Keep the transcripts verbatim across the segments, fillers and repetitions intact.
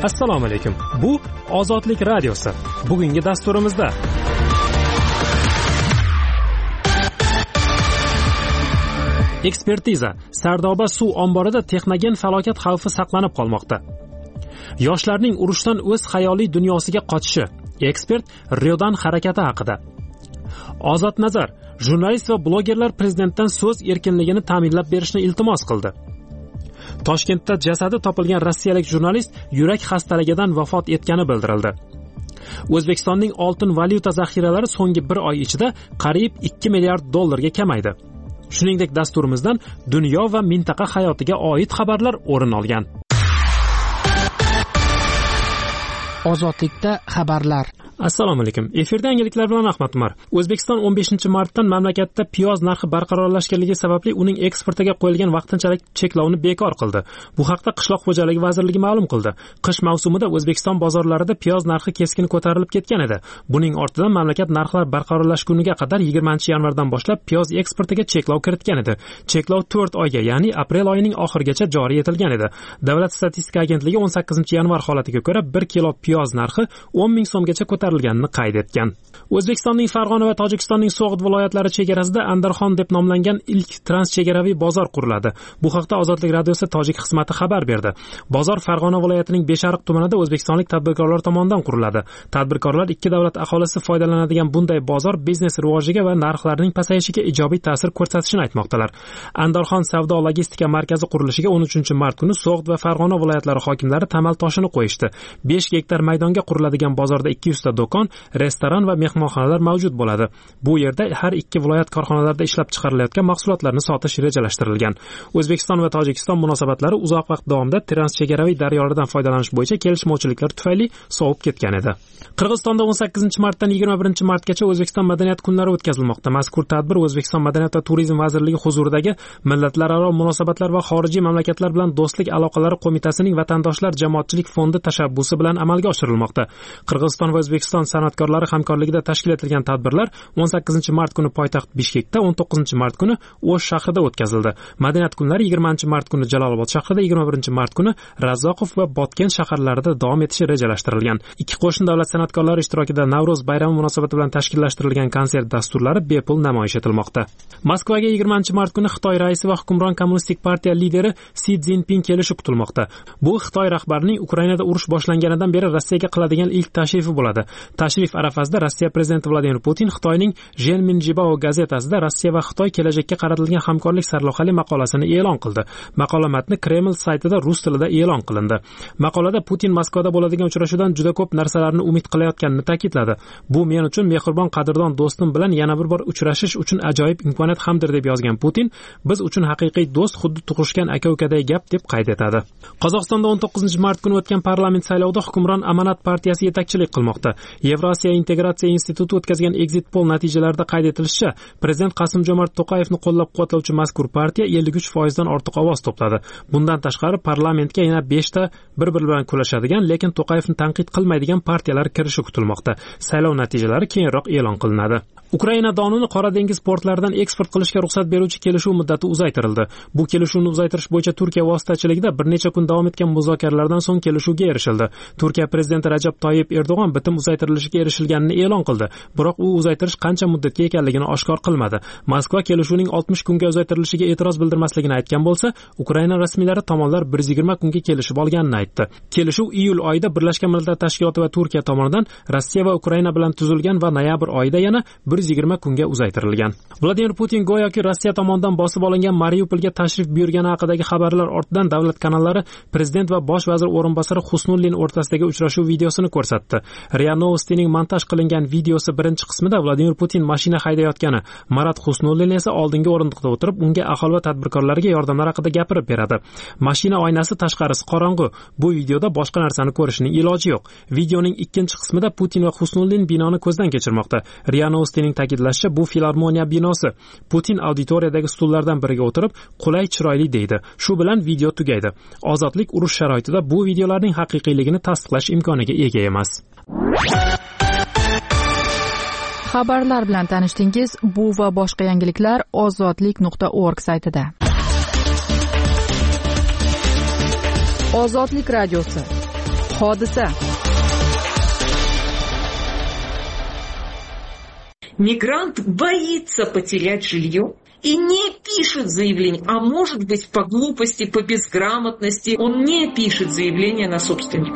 Assalomu alaykum. Bu Ozodlik radiosi. Bugungi dasturimizda ekspertiza. Sardoba suv omborida texnogen falokat xavfi saqlanib qolmoqda. Yoshlarning urushdan o'z xayoliy dunyosiga qochishi. Ekspert Ryodan harakati haqida. Ozod nazar. Jurnalist va blogerlar prezidentdan so'z erkinligini ta'minlab berishni iltimos qildi. Toshkentda jasadi topilgan rossiyalik jurnalist yurak xastaligidan vafot etgani bildirildi. O'zbekistonning oltin valyuta zaxiralari so'nggi bir oy ichida qariyb ikki milliard dollarga kamaydi. Shuningdek, dasturimizdan dunyo va mintaqa hayotiga oid xabarlar o'rin olgan. Ozodlikda xabarlar. Assalomu alaykum. Efirda yangiliklar bilan Ahmad Umar. O'zbekiston o'n beshinchi martdan mamlakatda piyoz narxi barqarorlashganligi sababli uning eksportiga qo'yilgan vaqtinchalik cheklovni bekor qildi. Bu haqda Qishloq xo'jaligi vazirligi ma'lum qildi. Qish mavsumida O'zbekiston bozorlarida piyoz narxi keskin ko'tarilib ketgan edi. Buning ortidan mamlakat narxlar barqarorlashguniga qadar yigirmanchi yanvardan boshlab piyoz eksportiga cheklov kiritgan edi. Cheklov to'rt oyga, ya'ni aprel oyining oxirigacha joriy etilgan edi. Davlat statistika agentligi o'n sakkizinchi yanvar holatiga ko'ra bir kilo piyoz narxi o'n ming so'mgacha ko'tarilganini qayd etgan. O'zbekistonning Farg'ona va Tojikistonning So'g'd viloyatlari chegarasida Andarxon deb nomlangan ilk transchegaraviy bozor quriladi. Bu haqda Ozodlik radiosi tojik xizmati xabar berdi. Bozor Farg'ona viloyatining Beshariq tumanida o'zbekistonlik tadbirkorlar tomonidan quriladi. Tadbirkorlar ikki davlat aholisi foydalanadigan bunday bozor biznes rivojiga va narxlarning pasayishiga ijobiy ta'sir ko'rsatishini aytmoqdalar. Andarxon savdo logistika markazi qurilishiga o'n uchinchi mart kuni So'g'd va Farg'ona viloyatlari hokimlari tamal toshini qo'yishdi. besh gektar maydonga quriladigan bozorda ikki yuzta do'kon, restoran va mehmonxonalar mavjud bo'ladi. Bu yerda har ikki viloyat korxonalarida ishlab chiqarilayotgan mahsulotlarni sotish rejalashtirilgan. O'zbekiston va Tojikiston munosabatlari uzoq vaqt davomida transchegaraviy daryollardan foydalanish bo'yicha kelishmovchiliklar tufayli sovib ketgan edi. Qirg'izistonda o'n sakkizinchi martdan yigirma birinchi martgacha O'zbekiston madaniyat kunlari o'tkazilmoqda. Mazkur tadbir O'zbekiston madaniyat va turizm vazirligi huzuridagi Millatlararo munosabatlar va xorijiy mamlakatlar bilan do'stlik aloqalari qo'mitasining vatandoshlar jamoatchilik fondi tashabbusi bilan amalga oshirilmoqda. Qirg'iziston va O'zbekiston san'atkorlari hamkorligida tashkil etilgan tadbirlar o'n sakkizinchi mart kuni poytaxt Bishkekda, o'n to'qqizinchi mart kuni O'sh shahrida o'tkazildi. Madaniyat kunlari yigirmanchi mart kuni Jalolobod shahrida, yigirma birinchi mart kuni Razzoqov va Botken shaharlarida davom etishi rejalashtirilgan. Ikki qo'shni davlat san'atkorlari ishtirokida Navro'z bayrami munosabati bilan tashkillashtirilgan konsert dasturlari bepul namoyish etilmoqda. Moskvaga yigirmanchi mart kuni Xitoy raisi va hukmron kommunistik partiya lideri Si Szinpin kelishi kutilmoqda. Bu Xitoy rahbarining Ukrainada urush boshlanganidan beri Rossiyaga qiladigan ilk tashrifi bo'ladi. Tashrif arafasida Rossiya prezidenti Vladimir Putin Xitoyning Zhenminjibao gazetasida Rossiya va Xitoy kelajakka qaratilgan hamkorlik sarlavhali maqolasini e'lon qildi. Maqola matni Kreml saytida rus tilida e'lon qilindi. Maqolada Putin Moskvada bo'ladigan uchrashuvdan juda ko'p narsalarni umid qilayotganini ta'kidladi. Bu men uchun mehribon qadrdon do'stim bilan yana bir bor uchrashish uchun ajoyib imkoniyat hamdir deb yozgan Putin, biz uchun haqiqiy do'st xuddi tug'ishgan aka-ukaday gap deb qayd etadi. Qozog'istonda o'n to'qqizinchi mart kuni o'tgan parlament saylovida hukmron Amanat partiyasi yetakchilik qilmoqda. Yevrosiyo integratsiya instituti o'tkazgan exit poll natijalarida qayd etilishicha, prezident Qasim-Jo'mart To'qayevni qo'llab-quvvatlovchi mazkur partiya ellik uch foiz dan ortiq ovoz to'pladi. Bundan tashqari parlamentga yana beshta bir-biri bilan kurashadigan, lekin To'qayevni tanqid qilmaydigan partiyalar kirishi kutilmoqda. Saylov natijalari keyinroq e'lon qilinadi. Ukraina donini Qora dengiz portlaridan eksport qilishga ruxsat beruvchi kelishuv muddati uzaytirildi. Bu kelishuvni uzaytirish bo'yicha Turkiya vositachiligida bir necha kun davom etgan muzokaralardan so'ng kelishuvga erishildi. Turkiya prezidenti Rajab Toyyib Erdo'g'on bitim uzaytirilishiga erishilganini e'lon qildi. Biroq u uzaytirish qancha muddatga ekanligini oshkor qilmadi. Moskva kelishuvning oltmish kunga uzaytirilishiga e'tiroz bildirmasligini aytgan bo'lsa, Ukraina rasmiylari tomonlar bir yuz yigirma kunga kelishib olganini aytdi. Kelishuv iyul oyida Birlashgan Millatlar Tashkiloti va Turkiya tomonidan Rossiya va Ukraina bilan tuzilgan va noyabr oyida yana bir yuz yigirma kunga uzaytirilgan. Vladimir Putin go'yoki Rossiya tomonidan bosib olingan Mariupolga tashrif buyurgani haqidagi xabarlar ortidan davlat kanallari prezident va bosh vazir o'rinbosari Husnullin o'rtasidagi uchrashuv videosini ko'rsatdi. Ria Novostining montaj qilingan videosi birinchi qismida Vladimir Putin mashina haydayotgani, Marat Husnullin esa oldingi o'rindiqda o'tirib, unga aholi va tadbirkorlarga yordamlar haqida gapirib beradi. Mashina oynasi tashqarisi qorong'u. Bu videoda boshqa narsani ko'rishning iloji yo'q. Videoning ikkinchi qismida Putin va Husnullin binoni ko'zdan kechirmoqda. Ria Novostining ta'kidlashicha, bu filarmoniya binosi. Putin auditoriyadagi stullardan biriga o'tirib, qulay, chiroyli deydi. Shu bilan video tugaydi. Ozodlik urush sharoitida bu videolarning haqiqiyligini tasdiqlash imkoniga ega emas. Xabarlar bilan tanishdingiz. Bu va boshqa yangiliklar ozodlik nuqta org saytida. Ozodlik radiosi. Hodisa. Мигрант боится потерять жилье и не пишет заявление, а может быть по глупости, по безграмотности он не пишет заявление на собственника.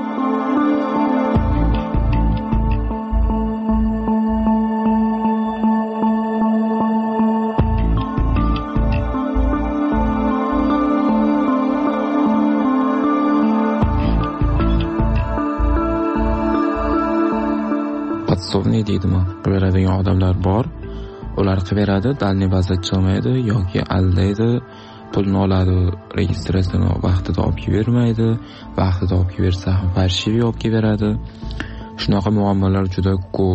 Podsovniy deydimi, beradigan odamlar bor. Ular qilaveradi, dalniy bazat chiqmaydi yoki aldaydi, pulni oladi, registratsiyani vaqtida olib bermaydi, vaqtida olib bersa ham farshiviy olib beradi. Shunaqa muammolar juda ko'p.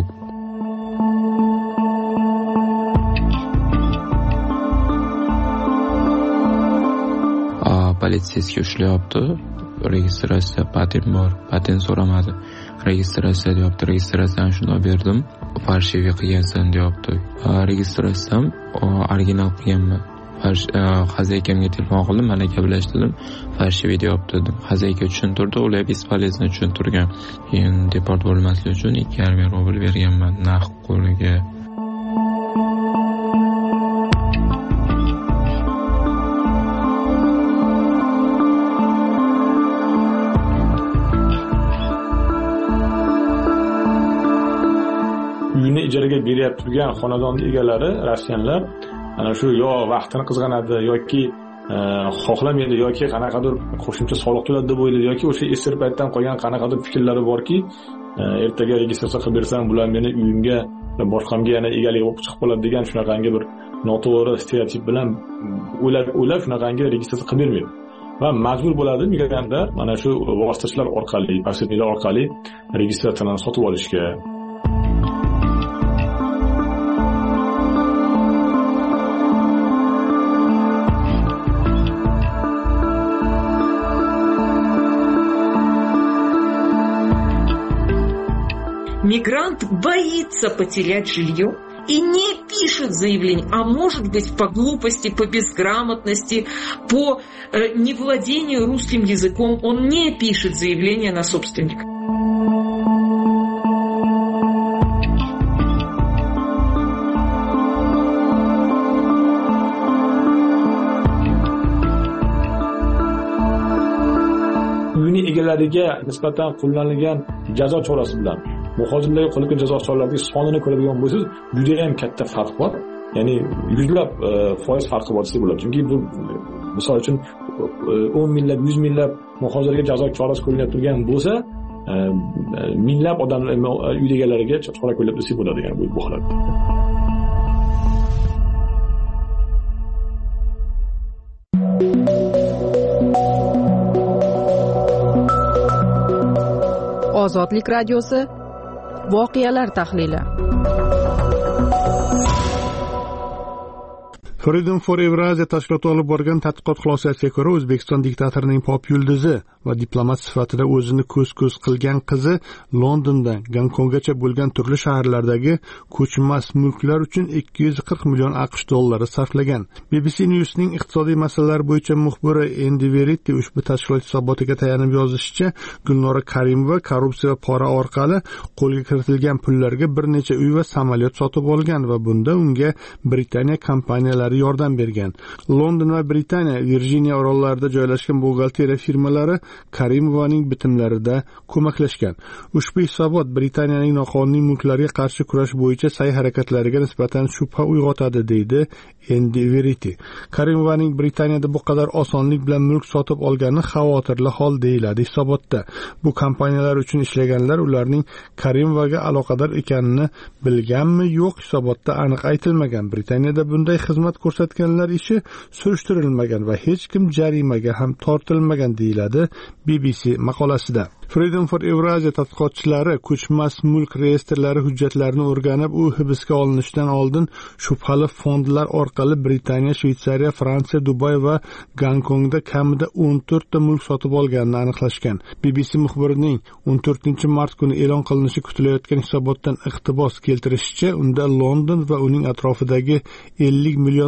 A, politsiyasiga ushlayapti. Registratsiya patent bor, patent so'ramadi. Registratsiya deyapti, registratsiyani shunday berdim, farshiviy qilgansan deyapti. Registratsiyam original qilganman. Xazaykamga telefon qildim, malaka bilan ishladim, farshiviy deyapti dedim. Xazayka tushuntirdi, ular bespolezno tushuntirgan. Keyin deport bo'lmaslik uchun ikki yarim ming rubl berganman naqd qo'liga. Uyini ijaraga beryapti turgan xonadon egalari, rossiyanlar, ana shu yo vaqtini qizg'anadi yoki xohlamaydi yoki qanaqadir qo'shimcha soliq to'ladi deb o'ylaydi yoki o'sha esir paytdan qolgan qanaqadir fikrlari borki, ertaga registratsiya qilib bersam bular meni uyimga boshqamga yana egalik bo'lib chiqib qoladi degan shunaqangi bir noto'g'ri stereotip bilan o'ylab o'ylab shunaqangi registratsiya qilib bermaydi. Va majbur bo'ladi migrantlar mana shu vositachilar orqali, posredniklar orqali registratsiyani sotib olishga. Мигрант боится потерять жилье и не пишет заявление, а может быть по глупости, по безграмотности, по э, невладению русским языком он не пишет заявление на собственника. Uyini egalariga nisbatan qo'llanilgan jazo chorasi bilan muhojirlarga qo'llangan jazo choralarining sonini ko'radigan bo'lsangiz, juda ham katta farq bor. Ya'ni yuzlab foiz farqi bor desa bo'ladi. Chunki bu misol uchun o'n minglab, yuz minglab muhojirlarga jazo chorasi qo'llanib turgan bo'lsa, minglab odamlar uy egalariga chora qo'llanib desa bo'ladi, ya'ni bu holatda. Ozodlik radiosi voqealar tahlili. Freedom for Eurasia tashkiloti olib borgan tadqiqot xulosasiga ko'ra, O'zbekiston diktatorining pop yulduzi va diplomat sifatida o'zini ko'z-ko'z qilgan qizi Londondan Gonkonggacha bo'lgan turli shaharlardagi ko'chmas mulklar uchun ikki yuz qirq million AQSh dollari sarflagan. B B C News'ning iqtisodiy masalalar bo'yicha muxbiri Andy Verity ushbu tashkilot hisobotiga tayanib yozishicha, Gulnora Karimova korrupsiya va pora orqali qo'lga kiritilgan pullarga bir necha uy va samolyot sotib olgan va bunda unga Britaniya kompaniyalari yordam bergan. London va Britaniya Virjiniya orollarida joylashgan buxgalteriya firmalari Karimovaning bitimlarida ko'maklashgan. Ushbu hisobot Britaniyaning noqonuniy mulklarga qarshi kurash bo'yicha sa'y-harakatlariga nisbatan shubha uyg'otadi, deydi Andy Verity. Karimovaning Britaniyada bu qadar osonlik bilan mulk sotib olgani xavotirli hol, deyiladi hisobotda. Bu kompaniyalar uchun ishlaganlar ularning Karimovaga aloqador ekanini bilganmi, yo'q, hisobotda aniq aytilmagan. Britaniyada bunday xizmat ko'rsatganlar ishi surishtirilmagan va hech kim jarimaga ham tortilmagan, deyiladi B B C maqolasida. Freedom for Eurasia tadqiqotchilari ko'chmas mulk reyestrlari hujjatlarini o'rganib, u hibsga olinishidan oldin shubhali fondlar orqali Britaniya, Shveysariya, Fransiya, Dubay va Gonkongda kamida o'n to'rt ta mulk sotib olganini aniqlashgan. B B C muxbirining o'n to'rtinchi mart kuni e'lon qilinishi kutilayotgan hisobotdan iqtibos keltirishicha, unda London va uning atrofidagi ellik million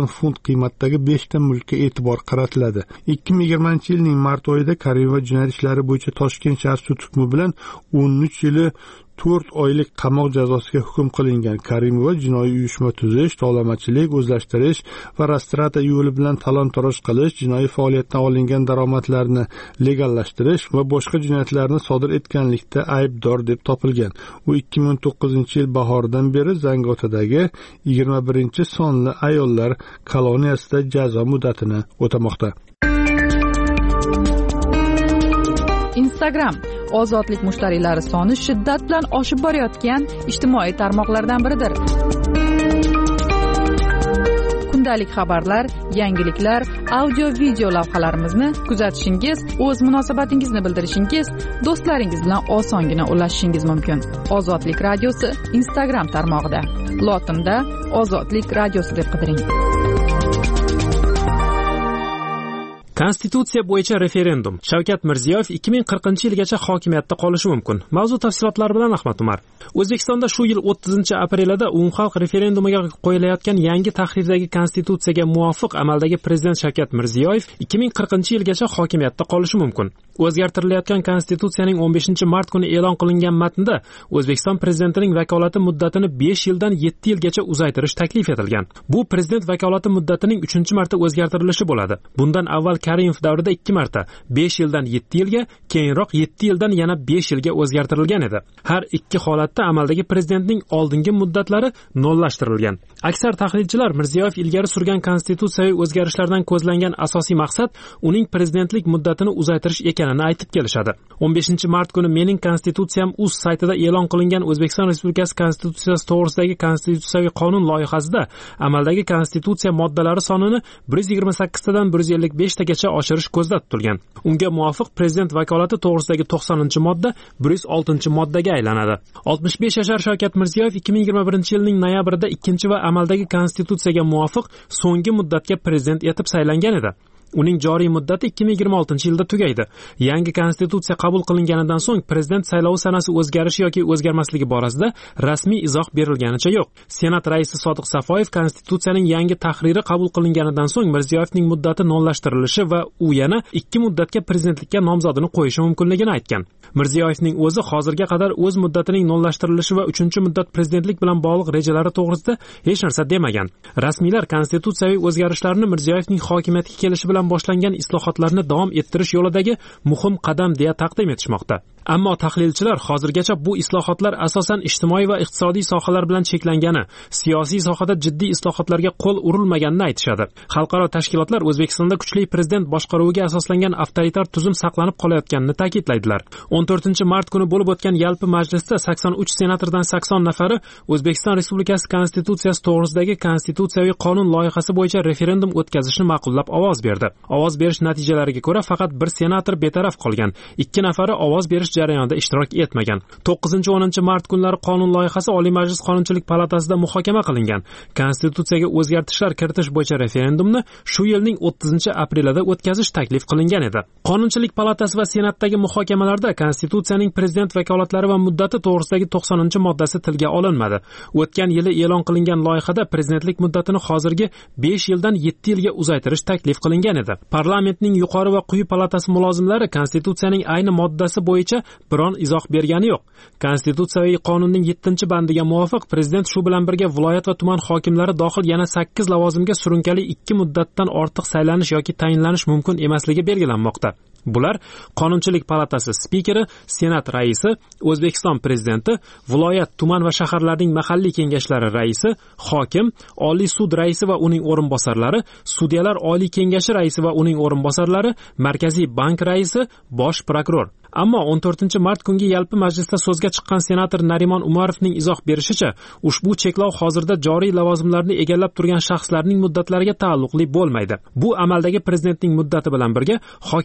funt qiymatdagi beshta mulkka e'tibor qaratiladi. ikki ming yigirmanchi yilning mart oyida Karimova jinoyat ishlari bo'yicha Toshkent shahar sud hukmi bilan o'n uch yili to'rt oylik qamoq jazosiga hukm qilingan. Karimova jinoiy uyushma tuzish, tovlamachilik, o'zlashtirish va rastrata yo'li bilan talon-toroj qilish, jinoiy faoliyatdan olingan daromadlarni legallashtirish va boshqa jinoyatlarni sodir etganlikda aybdor deb topilgan. U ikki ming o'n to'qqizinchi yil bahoridan beri Zangiotadagi yigirma birinchi sonli ayollar koloniyasida jazo muddatini o'tamoqda. Instagram ozodlik mushtariylari soni shiddat bilan oshib borayotgan ijtimoiy tarmoqlardan biridir. Kundalik xabarlar, yangiliklar, audio-video lavhalarimizni kuzatishingiz, o'z munosabatingizni bildirishingiz, do'stlaringiz bilan osongina ulashishingiz mumkin. Ozodlik radiosi Instagram tarmog'ida. Lotinda Ozodlik radiosi deb qidiring. Konstitutsiya bo'yicha referendum. Shavkat Mirziyoyev ikki ming qirqinchi yilgacha hokimiyatda qolishi mumkin. Mavzu tafsilotlari bilan Ahmad Umar. O'zbekistonda shu yil o'ttizinchi aprelida umumxalq referendumiga qo'yilayotgan yangi tahrirdagi konstitutsiyaga muvofiq amaldagi prezident Shavkat Mirziyoyev ikki ming qirqinchi yilgacha hokimiyatda qolishi mumkin. O'zgartirilayotgan konstitutsiyaning o'n beshinchi mart kuni e'lon qilingan matnda O'zbekiston prezidentining vakolati muddatini besh yildan yetti yilgacha uzaytirish taklif etilgan. Bu prezident vakolati muddatining uchinchi marta o'zgartirilishi bo'ladi. Bundan avval Karimov davrida ikki marta besh yildan yetti yilga, keyinroq yetti yildan yana besh yilga o'zgartirilgan edi. Har ikki holatda amaldagi prezidentning oldingi muddatlari nollashtirilgan. Aksar tahlilchilar Mirziyoyev ilgari surgan konstitutsiyaviy o'zgarishlardan ko'zlangan asosiy maqsad uning prezidentlik muddatini uzaytirish ekanini aytib kelishadi. o'n beshinchi mart kuni Mening konstitutsiyam uz saytida e'lon qilingan O'zbekiston Respublikasi konstitutsiyasi to'g'risidagi konstitutsiyaviy qonun loyihasida amaldagi konstitutsiya moddalari sonini bir yuz yigirma sakkiztadan bir yuz ellik beshta oshirish ko'zda tutilgan. Unga muvofiq prezident vakolati to'g'risidagi to'qsoninchi modda bir yuz oltinchi moddaga aylanadi. oltmish besh yashar Shavkat Mirziyoyev ikki ming yigirma birinchi yilning noyabrida ikkinchi va amaldagi konstitutsiyaga muvofiq so'nggi muddatga prezident etib saylangan edi. Uning joriy muddati ikki ming yigirma oltinchi yilda tugaydi. Yangi konstitutsiya qabul qilinganidan so'ng prezident saylovi sanasi o'zgarishi yoki o'zgarmasligi borasida rasmiy izoh berilganicha yo'q. Senat raisi Sodiq Safoyev konstitutsiyaning yangi tahriri qabul qilinganidan so'ng Mirziyoyevning muddati nollashtirilishi va u yana ikki muddatga prezidentlikka nomzodini qo'yishi mumkinligini aytgan. Mirziyoyevning o'zi hozirga qadar o'z muddatining nollashtirilishi va uchinchi muddat prezidentlik bilan bog'liq rejalari to'g'risida hech narsa demagan. Rasmiylar konstitutsiyaviy o'zgarishlarni Mirziyoyevning hokimiyatga kelishi bilan boshlangan islohotlarni davom ettirish yo'lidagi muhim qadam deya taqdim etishmoqda. Ammo tahlilchilar hozirgacha bu islohotlar asosan ijtimoiy va iqtisodiy sohalar bilan cheklangani, siyosiy sohada jiddiy islohotlarga qo'l urilmaganini aytishadi. Xalqaro tashkilotlar O'zbekistonda kuchli prezident boshqaruviga asoslangan avtoritar tuzum saqlanib qolayotganini ta'kidlaydilar. o'n to'rtinchi mart kuni bo'lib o'tgan yalpi majlisda sakson uch senatordan sakson nafari O'zbekiston Respublikasi konstitutsiyasi to'g'risidagi konstitutsiyaviy qonun loyihasi bo'yicha referendum o'tkazishni ma'qullab ovoz berdi. Ovoz berish natijalariga ko'ra faqat bir senator betaraf qolgan, ikki nafari ovoz berish jarayonida ishtirok etmagan. to'qqizinchi o'ninchi mart kunlari qonun loyihasi Oliy Majlis Qonunchilik palatasida muhokama qilingan. Konstitutsiyaga o'zgartishlar kiritish bo'yicha referendumni shu yilning o'ttizinchi aprelida o'tkazish taklif qilingan edi. Qonunchilik palatasi va senatdagi muhokamalarda konstitutsiyaning prezident vakolatlari va muddati to'g'risidagi to'qsoninchi moddasi tilga olinmadi. O'tgan yili e'lon qilingan loyihada prezidentlik muddatini hozirgi besh yildan yetti yilga uzaytirish taklif qilingan edi. Parlamentning yuqori va quyi palatasi mulozimlari konstitutsiyaning ayni moddasi bo'yicha biron izoh bergani yo'q. Konstitutsiyaviy qonunning yettinchi bandiga muvofiq prezident shu bilan birga viloyat va tuman hokimlari dohil yana sakkiz lavozimga surunkali ikki muddatdan ortiq saylanish yoki tayinlanish mumkin emasligi belgilanmoqda. Bular Qonunchilik palatasi spikeri, Senat raisi, O'zbekiston prezidenti, viloyat, tuman va shaharlarning mahalliy kengashlari raisi, hokim, Oliy sud raisi va uning o'rinbosarlari, sudyalar oliy kengashi raisi va uning o'rinbosarlari, Markaziy bank raisi, bosh prokuror. Ammo o'n to'rtinchi mart kungi yalpi majlisda so'zga chiqqan senator Narimon Umarovning izoh berishicha, ushbu cheklov hozirda joriy lavozimlarni egallab turgan shaxslarning muddatlariga taalluqli bo'lmaydi. Bu amaldagi prezidentning muddati bilan birga hokimlar va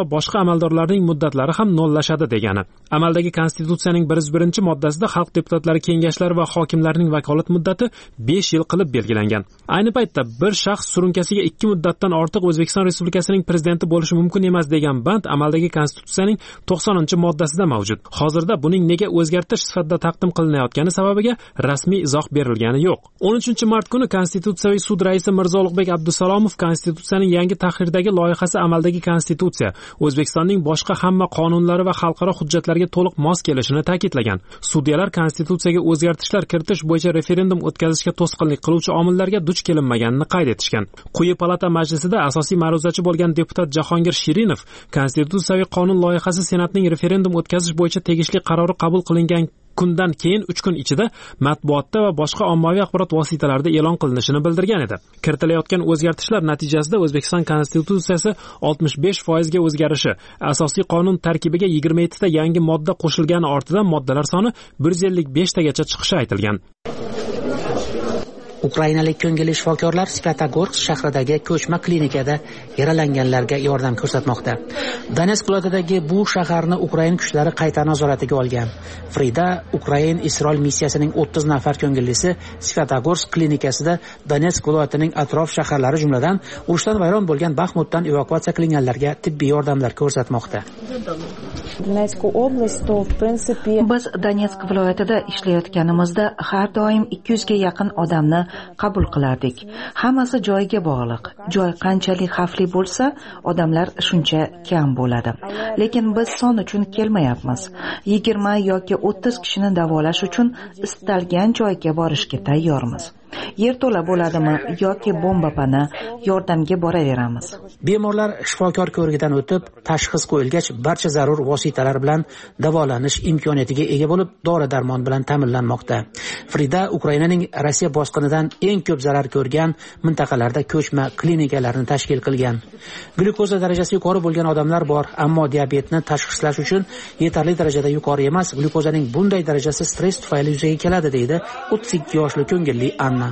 boshqa amaldorlarning muddatlari ham nollashadi degani. Amaldagi konstitutsiyaning bir yuz birinchi moddasida xalq deputatlari kengashlari va hokimlarning vakolat muddati besh yil qilib belgilangan. Ayni paytda bir shaxs surunkasiga ikki muddatdan ortiq O'zbekiston Respublikasining prezidenti bo'lishi mumkin emas degan band amaldagi konstitutsiyaning to'qsoninchi moddasida mavjud. Hozirda buning nega o'zgartirish sifatida taqdim qilinayotgani sababiga rasmiy izoh berilgani yo'q. o'n uchinchi mart kuni Konstitutsiyaviy sud raisi Mirzo Ulug'bek Abdusalomov konstitutsiyaning yangi tahrirdagi loyihasi amaldagi konstitutsiya O'zbekistonning boshqa hamma qonunlari va xalqaro hujjatlarga to'liq mos kelishini ta'kidlagan. Sudyalar konstitutsiyaga o'zgartishlar kiritish bo'yicha referendum o'tkazishga to'sqinlik qiluvchi omillarga duch kelinmaganini qayd etishgan. Quyi palata majlisida asosiy ma'ruzachi bo'lgan deputat Jahongir Shirinov konstitutsiyaviy qonun loyihasi Senatning referendum o'tkazish bo'yicha tegishli qarori qabul qilingan kundan keyin uch kun ichida matbuotda va boshqa ommaviy axborot vositalarida e'lon qilinishini bildirgan edi. Kiritilayotgan o'zgartishlar natijasida O'zbekiston konstitutsiyasi oltmish besh foiz ga o'zgarishi, asosiy qonun tarkibiga yigirma yetti ta yangi modda qo'shilgani ortidan moddalar soni bir yuz ellik besh tagacha chiqishi aytilgan. Ukrainalik ko'ngilli shifokorlar Svyatogorsk shahridagi ko'chma klinikada yaralanganlarga yordam ko'rsatmoqda. Donetsk viloyatidagi bu shaharni Ukraina kuchlari qayta nazoratiga olgan. Frida Ukrain Isroil missiyasining o'ttiz nafar ko'ngillisi Svyatogorsk klinikasida Donetsk viloyatining atrof shaharlari jumladan urushdan vayron bo'lgan Baxmutdan evakuatsiya qilinganlarga tibbiy yordamlar ko'rsatmoqda. Biz Donetsk viloyatida ishlayotganimizda har doim ikki yuz ga yaqin odamni qabul qilardik. Hammasi joyiga bog'liq. Joy qanchalik xavfli bo'lsa, odamlar shuncha kam bo'ladi. Lekin biz son uchun kelmayapmiz. yigirma yoki o'ttiz kishini davolash uchun istalgan joyga borishga tayyormiz. Yerto'la bo'ladimi yoki bomba pana yordamga boraveramiz. Bemorlar shifokor ko'rigidan o'tib, tashxis qo'yilgach, barcha zarur vositalar bilan davolanish imkoniyatiga ega bo'lib, dori-darmon bilan ta'minlanmoqda. Frida Ukrainaning Rossiya bosqinidan eng ko'p zarar ko'rgan mintaqalarda ko'chma klinikalarni tashkil qilgan. Glyukoza darajasi yuqori bo'lgan odamlar bor, ammo diabetni tashxislash uchun yetarli darajada yuqori emas. Glyukozaning bunday darajasi stress tufayli yuzaga keladi, deydi o'ttiz ikki yoshli ko'ngilli Anna.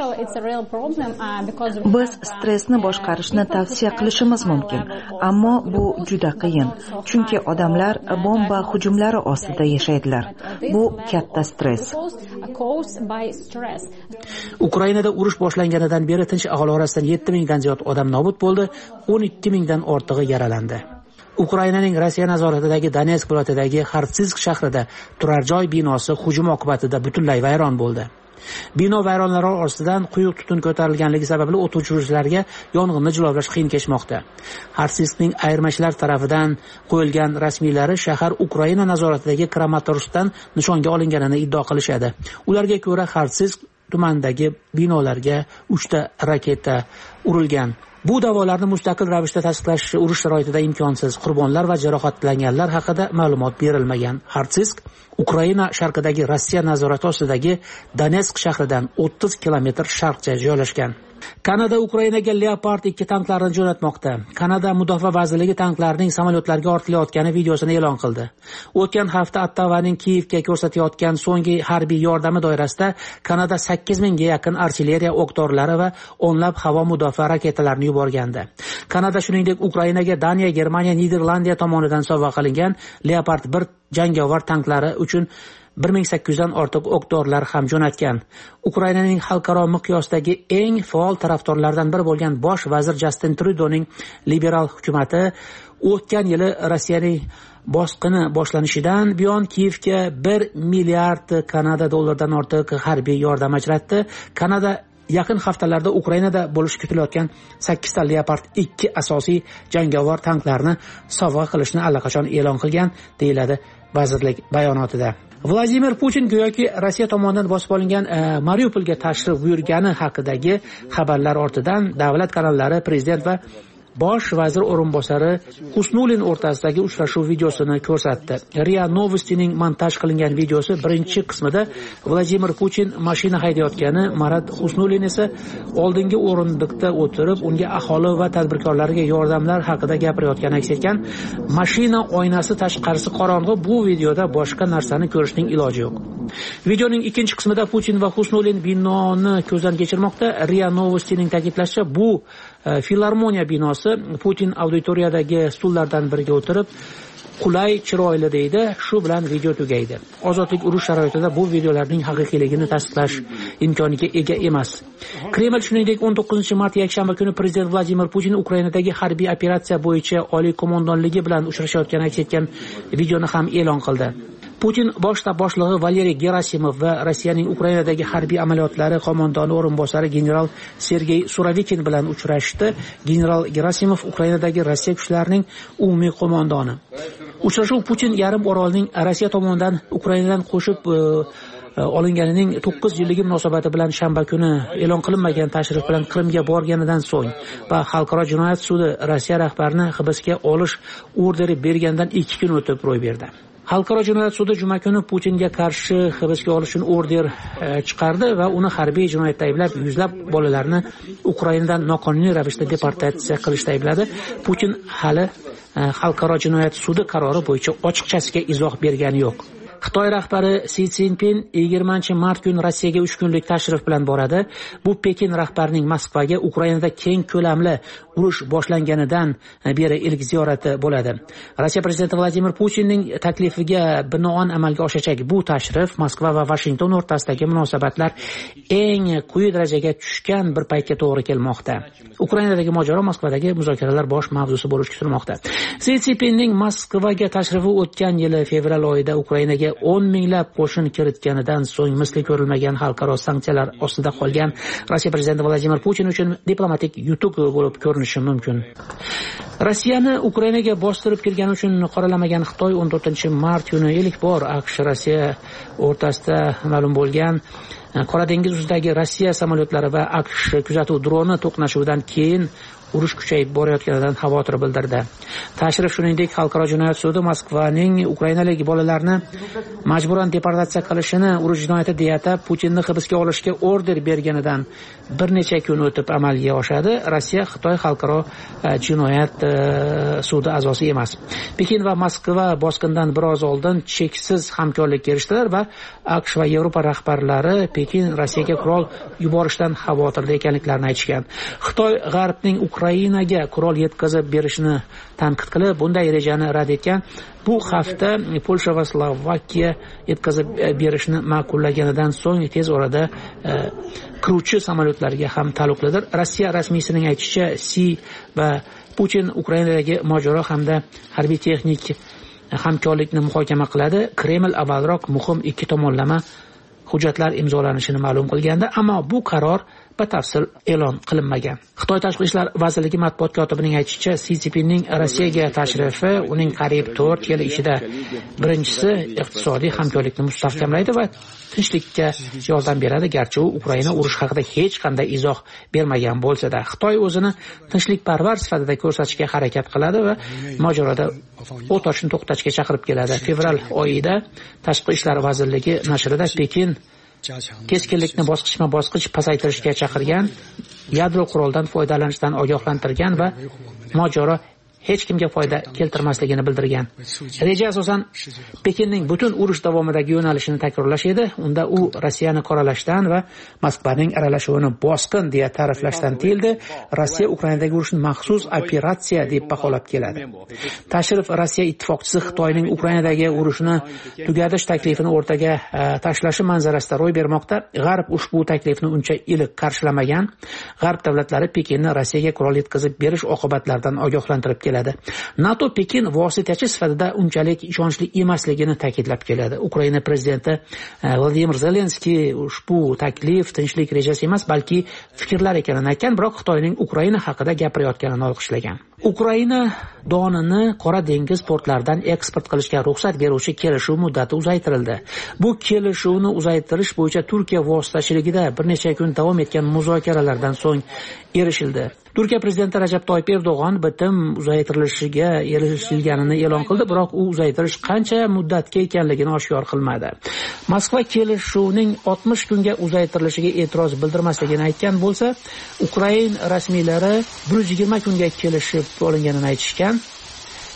Biz stressni boshqarishni tavsiya qilishimiz mumkin, ammo bu juda qiyin, chunki odamlar bomba hujumlari ostida yashaydilar. Bu katta stress. Ukrainada urush boshlanganidan beri tinch aholi orasidan yetti mingdan ziyod odam nobud bo'ldi, o'n ikki mingdan ortig'i yaralandi. Ukrainaning Rossiya nazoratidagi Donetsk viloyatidagi Xartsinsk shahrida turar joy binosi hujum oqibatida butunlay vayron bo'ldi. Bino vayronlari ostidan quyuq tutun ko'tarilganligi sababli o't o'chiruvchilarga yong'inni jilovlash qiyin kechmoqda. Xartsinskning ayirmachilar tarafidan qo'yilgan rasmiylari shahar Ukraina nazoratidagi Kramatorskdan nishonga olinganini iddao qilishadi. Ularga ko'ra Xartsinsk tumanidagi binolarga uchta raketa urilgan. Bu da'volarni mustaqil ravishda tasdiqlash urush sharoitida imkonsiz. Qurbonlar va jarohatlanganlar haqida ma'lumot berilmagan. Xartsinsk Ukraina sharqidagi Rossiya nazorati ostidagi Donetsk shahridan o'ttiz kilometr sharqcha joylashgan. Kanada Ukrainaga Leopard ikki tanklarini jo'natmoqda. Kanada mudofaa vazirligi tanklarning samolyotlarga ortilayotgani videosini e'lon qildi. O'tgan hafta Ottavaning Kiyevga ko'rsatayotgan so'nggi harbiy yordami doirasida Kanada sakkiz mingga yaqin artilleriya o'q-dorilar va o'nlab havo mudofaa raketalarini yuborgandi. Kanada shuningdek Ukrainaga Daniya, Germaniya, Niderlandiya tomonidan sovg'a qilingan Leopard bir jangovar tanklari uchun bir ming sakkiz yuz dan ortiq o'q-dorilar ham jo'natgan. Ukrainaning xalqaro miqyosdagi eng faol tarafdorlaridan biri bo'lgan bosh vazir Justin Trudeauning liberal hukumati o'tgan yili Rossiyaning bosqini boshlanishidan buyon Kiyevga bir milliard Kanada dollaridan ortiq harbiy yordam ajratdi. Kanada yaqin haftalarda Ukrainada bo'lishi kutilayotgan sakkiz ta Leopard ikki asosiy jangovar tanklarni sovg'a qilishni allaqachon e'lon qilgan, deyiladi vazirlik bayonotida. Vladimir Putin go'yoki Rossiya tomonidan bosib olingan e, Mariupolga tashrif buyurgani haqidagi xabarlar ortidan davlat kanallari prezident va bosh vazir o'rinbosari Husnulin o'rtasidagi uchrashuv videosini ko'rsatdi. Ria Novostining montaj qilingan videosi birinchi qismida Vladimir Putin mashina haydayotgani, Marat Husnulin esa oldingi o'rindiqda o'tirib, unga aholi va tadbirkorlarga yordamlar haqida gapirayotgani aks etgan. Mashina oynasi tashqarisi qorong'u, bu videoda boshqa narsani ko'rishning iloji yo'q. Videoning ikkinchi qismida Putin va Husnulin binoni ko'zdan kechirmoqda. Ria Novostining ta'kidlashicha, bu filarmoniya binosi a'zosi Putin auditoriyadagi stullardan biriga o'tirib, qulay, chiroyli deydi. Shu bilan video tugaydi. Ozodlik urush sharoitida bu videolarning haqiqiyligini tasdiqlash imkoniga ega emas. Kreml shuningdek o'n to'qqizinchi mart yakshanba kuni prezident Vladimir Putin Ukrainadagi harbiy operatsiya bo'yicha oliy qo'mondonligi bilan uchrashayotgani aks etgan videoni ham e'lon qildi. Putin bosh shtab boshlig'i Valeriy Gerasimov va Rossiyaning Ukrainadagi harbiy amaliyotlari qo'mondoni o'rinbosari general Sergey Suravikin bilan uchrashdi. General Gerasimov Ukrainadagi Rossiya kuchlarining umumiy qo'mondoni. Uchrashuv Putin yarim orolning Rossiya tomonidan Ukrainadan qo'shib olinganining to'qqiz yilligi munosabati bilan shanba kuni e'lon qilinmagan tashrif bilan Qrimga borganidan so'ng va Xalqaro jinoyat sudi Rossiya rahbarini hibsga olish orderi bergandan ikki kun o'tib ro'y berdi. Xalqaro jinoyat sudi juma kuni Putinga qarshi hibsga olish uchun order chiqardi va uni harbiy jinoyatda ayblab, yuzlab bolalarni Ukrainadan noqonuniy ravishda deportatsiya qilishda aybladi. Putin hali Xalqaro jinoyat sudi qarori bo'yicha ochiqchasiga izoh bergani yo'q. Xitoy rahbari Si Szinpin yigirmanchi mart kuni Rossiyaga uch kunlik tashrif bilan boradi. Bu Pekin rahbarining Moskvaga Ukrainada keng ko'lamli urush boshlanganidan beri ilk ziyorati bo'ladi. Rossiya prezidenti Vladimir Putinning taklifiga binoan amalga oshajak bu tashrif Moskva va Washington o'rtasidagi munosabatlar eng quyi darajaga tushgan bir paytga to'g'ri kelmoqda. Ukrainadagi mojaro Moskvadagi muzokaralar bosh mavzusi bo'lishi kutilmoqda. Si Szinpinning Moskvaga tashrifi o'tgan yili fevral oyida Ukrainaga o'n minglab qo'shin kiritganidan so'ng misli ko'rilmagan xalqaro sanksiyalar ostida qolgan Rossiya prezidenti Vladimir Putin uchun diplomatik yutuq bo'lib ko'rinishi mumkin. Rossiyani Ukrainaga bostirib kirgani uchun qoralamagan Xitoy o'n to'rtinchi mart kuni ilk bor AQSh Rossiya o'rtasida ma'lum bo'lgan Qora dengiz ustidagi Rossiya samolyotlari va AQSh kuzatuv droni to'qnashuvidan keyin urush kuchayib borayotganidan xavotir bildirdi. Tashrif shuningdek Xalqaro jinoyat sudi Moskvaning Ukrainalik bolalarni majburan deportatsiya qilishini urush jinoyati deya atab Putinni hibsga olishga order berganidan bir necha kun o'tib amalga oshadi. Rossiya Xitoy Xalqaro jinoyat sudi a'zosi emas. Pekin va Moskva bosqindan biroz oldin cheksiz hamkorlikka erishdilar va AQSh va Yevropa rahbarlari Pekin Rossiyaga qurol yuborishdan xavotirda ekanliklarini aytishgan. Xitoy G'arbning Ukrainaga qurol yetkazib berishini tanqid qilib, bunday rejani rad etgan. Bu hafta Polsha va Slovakiya yetkazib berishni ma'qullaganidan so'ng tez orada qiruvchi samolyotlarga ham taalluqlidir. Rossiya rasmiysining aytishicha, Si va Putin Ukrainadagi mojaro hamda harbiy texnik hamkorlikni muhokama qiladi. Kreml avvalroq muhim ikki tomonlama hujjatlar imzolanishini ma'lum qilgandi, ammo bu qaror batafsil e'lon qilinmagan. Xitoy tashqi ishlar vazirligi matbuot kotibining aytishicha, Si Szinpinning Rossiyaga tashrifi uning qariyb to'rt yil ichida birinchisi iqtisodiy hamkorlikni mustahkamlaydi va tinchlikka yordam beradi, garchi u Ukraina urush haqida hech qanday izoh bermagan bo'lsa-da. Xitoy o'zini tinchlikparvar sifatida ko'rsatishga harakat qiladi va mojaroda o't ochishni to'xtatishga chaqirib keladi. Fevral oyida Tashqi ishlar vazirligi nashrida Pekin keskinlikni bosqichma-bosqich pasaytirishga chaqirgan, yadro quroldan foydalanishdan ogohlantirgan va mojaro hech kimga foyda keltirmasligini bildirgan. Reja asosan Pekinning butun urush davomidagi yo'nalishini takrorlash edi. Unda u Rossiyani qoralashdan va Moskvaning aralashuvini bosqin deya ta'riflashdan tiyildi. Rossiya Ukrainadagi urushni maxsus operatsiya deb baholab keladi. Tashrif Rossiya ittifoqchisi Xitoyning Ukrainadagi urushni tugatish taklifini o'rtaga tashlashi manzarasida ro'y bermoqda. G'arb ushbu taklifni uncha iliq qarshilamagan. G'arb davlatlari Pekinni Rossiyaga qurol yetkazib berish oqibatlaridan ogohlantirib keladi. NATO Pekin vositachi sifatida unchalik ishonchli emasligini ta'kidlab keladi. Ukraina prezidenti Vladimir Zelenskiy ushbu taklif tinchlik rejasi emas, balki fikrlar ekanini aytgan, biroq Xitoyning Ukraina haqida gapirayotganini olqishlagan. Ukraina donini Qora dengiz portlaridan eksport qilishga ruxsat beruvchi kelishuv muddati uzaytirildi. Bu kelishuvni uzaytirish bo'yicha Turkiya vositachiligida bir necha kun davom etgan muzokaralardan so'ng erishildi. Turkiya prezidenti Rajab Toyyib Erdo'g'on bitim uzaytirilishiga erishilganini e'lon qildi, biroq u uzaytirish qancha muddatga ekanligini oshkor qilmadi. Moskva kelishuvning oltmish kunga uzaytirilishiga e'tiroz bildirmasligini aytgan bo'lsa, Ukraina rasmiylari bir yuz yigirma kunga kelishib olinganini aytishgan.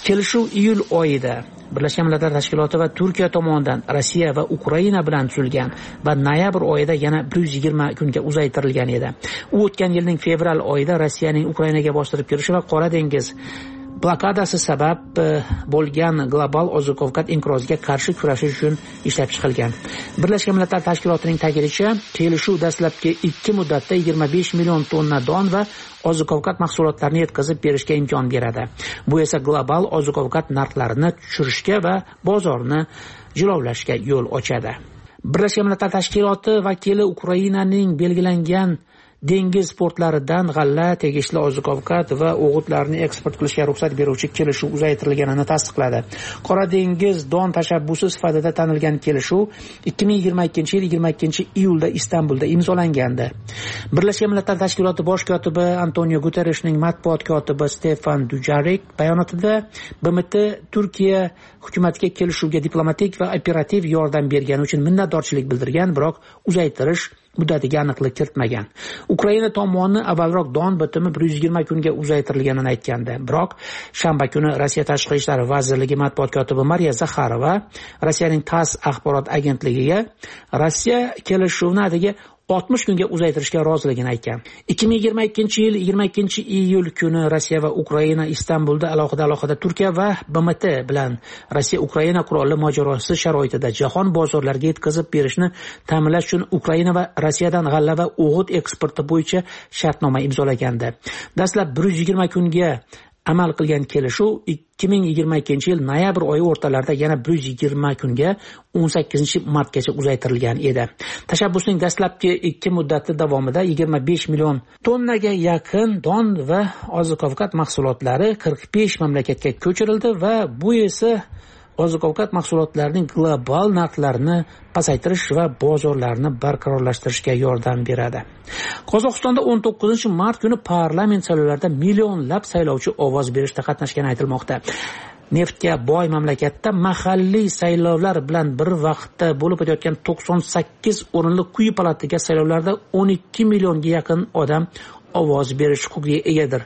Kelishuv iyul oyida Birlashgan Millatlar Tashkiloti va Turkiya tomonidan Rossiya va Ukraina bilan tuzilgan va noyabr oyida yana bir yuz yigirma kunga uzaytirilgan edi. U o'tgan yilning fevral oyida Rossiyaning Ukrainaga bostirib kirishi va Qora dengiz blokadasi sabab bo'lgan global oziq-ovqat inqiroziga qarshi kurashish uchun ishlab chiqilgan. Birlashgan Millatlar Tashkilotining ta'kidlashicha, kelishuv dastlabki ikki muddatda yigirma besh million tonna don va oziq-ovqat mahsulotlarini yetkazib berishga imkon beradi. Bu esa global oziq-ovqat narxlarini tushirishga va bozorni jilovlashga yo'l ochadi. Birlashgan Millatlar Tashkiloti vakili Ukrainaning belgilangan dengiz portlaridan g'alla, tegishli oziq-ovqat va o'g'itlarni eksport qilishga ruxsat beruvchi kelishuv uzaytirilganini tasdiqladi. Qora dengiz don tashabbusi sifatida tanilgan kelishuv ikki ming yigirma ikkinchi yil yigirma ikkinchi iyulda Istanbulda imzolangandi. Birlashgan Millatlar Tashkiloti bosh kotibi Antonio Guterreshning matbuot kotibi Stefan Dujarric bayonotida B M T Turkiya hukumatiga kelishuvga diplomatik va operativ yordam bergani uchun minnatdorchilik bildirgan, biroq uzaytirish muddatiga aniqlik kiritmagan. Ukraina tomoni avvalroq don bitimi bir yuz yigirma kunga uzaytirilganini aytgandi. Biroq shanba kuni Rossiya Tashqi ishlar vazirligi matbuot kotibi Mariya Zakharova Rossiyaning TASS axborot agentligiga Rossiya kelishuvni atigi oltmish kunga uzaytirishga roziligini aytgan. ikki ming yigirma ikkinchi yil yigirma ikkinchi iyul kuni Rossiya va Ukraina Istanbulda alohida alohida Turkiya va B M T bilan Rossiya Ukraina qurolli mojarosi sharoitida jahon bozorlariga yetkazib berishni ta'minlash uchun Ukraina va Rossiyadan g'alla va o'g'it eksporti bo'yicha shartnoma imzolagandi. Dastlab bir yuz yigirma kunga amal qilgan kelishuv ikki ming yigirma ikkinchi yil noyabr oyi o'rtalarida yana bir yuz yigirma kunga o'n sakkizinchi martgacha uzaytirilgan edi. Tashabbusning dastlabki ikki muddati davomida yigirma besh million tonnaga yaqin don va oziq-ovqat mahsulotlari qirq besh mamlakatga ko'chirildi va bu esa oziq-ovqat mahsulotlarining global narxlarini pasaytirish va bozorlarni barqarorlashtirishga yordam beradi. Qozog'istonda o'n to'qqizinchi mart kuni parlament saylovlarida millionlab saylovchi ovoz berishda qatnashgani aytilmoqda. Neftga boy mamlakatda mahalliy saylovlar bilan bir vaqtda bo'lib o'tayotgan to'qson sakkiz o'rinli quyi palataga saylovlarda o'n ikki millionga yaqin odam ovoz berish huquqiga egadir.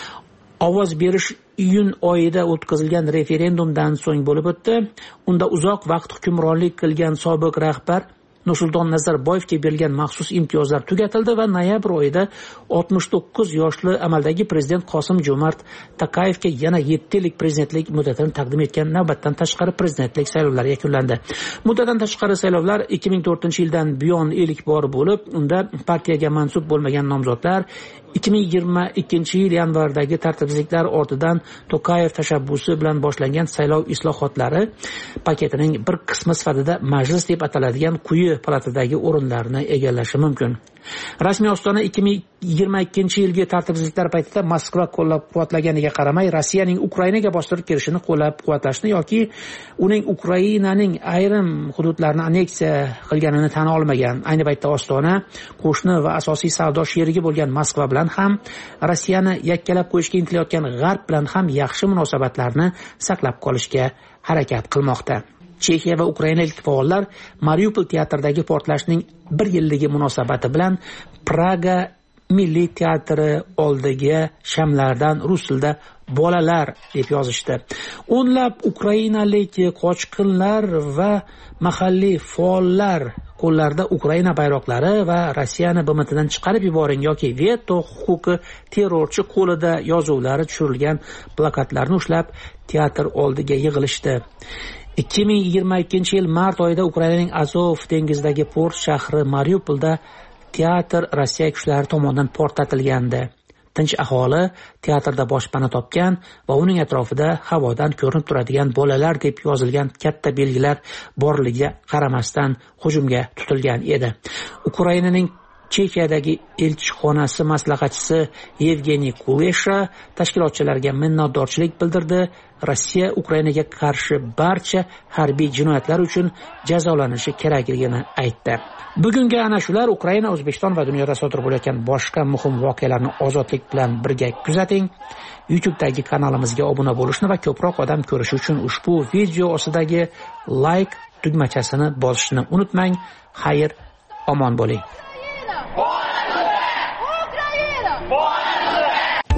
Ovoz berish iyun oyida o'tkazilgan referendumdan so'ng bo'lib o'tdi. Unda uzoq vaqt hukmronlik qilgan sobiq rahbar Nursulton Nazarboyevga berilgan maxsus imtiyozlar tugatildi va noyabr oyida oltmish to'qqiz yoshli amaldagi prezident Qosim Jo'mart Tokayevga yana yetti yillik prezidentlik muddatini taqdim etgan navbatdan tashqari prezidentlik saylovlari yakunlandi. Muddatdan tashqari saylovlar ikki ming to'rtinchi yildan buyon ilk bor bo'lib, unda partiyaga mansub bo'lmagan nomzodlar ikki ming yigirma ikkinchi yil yanvardagi tartibsizliklar ortidan Tokayev tashabbusi bilan boshlangan saylov islohotlari paketining bir qismi sifatida majlis deb ataladigan quyi palatadagi o'rinlarni egallashi mumkin. Rasmiy Ostona ikki ming yigirma ikkinchi yilgi tartibsizliklar paytida Moskva qo'llab-quvvatlaganiga qaramay, Rossiyaning Ukrainaga bostirib kirishini qo'llab-quvvatlashni yoki uning Ukrainaning ayrim hududlarini anneksiya qilganini tan olmagan. Ayni paytda Ostona qo'shni va asosiy savdo sherigi bo'lgan Moskva bilan ham, Rossiyani yakkalab qo'yishga intilayotgan G'arb bilan ham yaxshi munosabatlarni saqlab qolishga harakat qilmoqda. Chexiya va ukrainalik faollar Mariupol teatridagi portlashning bir yilligi munosabati bilan Praga Milliy teatri oldiga shamlardan rus tilida bolalar deb yozishdi. O'nlab ukrainalik qochqinlar va mahalliy faollar qo'llarida Ukraina bayroqlari va Rossiyani B M Tdan chiqarib yuboring yoki veto huquqi terrorchi qo'lida yozuvlari tushirilgan plakatlarni ushlab teatr oldiga yig'ilishdi. ikki ming yigirma ikkinchi yil mart oyida Ukrainaning Azov dengizidagi port shahri Mariupolda teatr Rossiya kuchlari tomonidan portlatilgandi. Tinch aholi teatrda boshpana topgan va uning atrofida havodan ko'rinib turadigan bolalar deb yozilgan katta belgilar borligiga qaramasdan hujumga tutilgan edi. Ukrainaning Chexiyadagi elchixonasi maslahatchisi Yevgeniy Kulesha tashkilotchilarga minnatdorchilik bildirdi. Rossiya Ukrainaga qarshi barcha harbiy jinoyatlar uchun jazolanishi kerakligini aytdi. Bugungi ana shular. Ukraina, O'zbekiston va dunyoda sodir bo'layotgan boshqa muhim voqealarni ozodlik bilan birga kuzating. YouTube'dagi kanalimizga obuna bo'lishni va ko'proq odam ko'rishi uchun ushbu video ostidagi like tugmachasini bosishni unutmang. Xayr, omon bo'ling.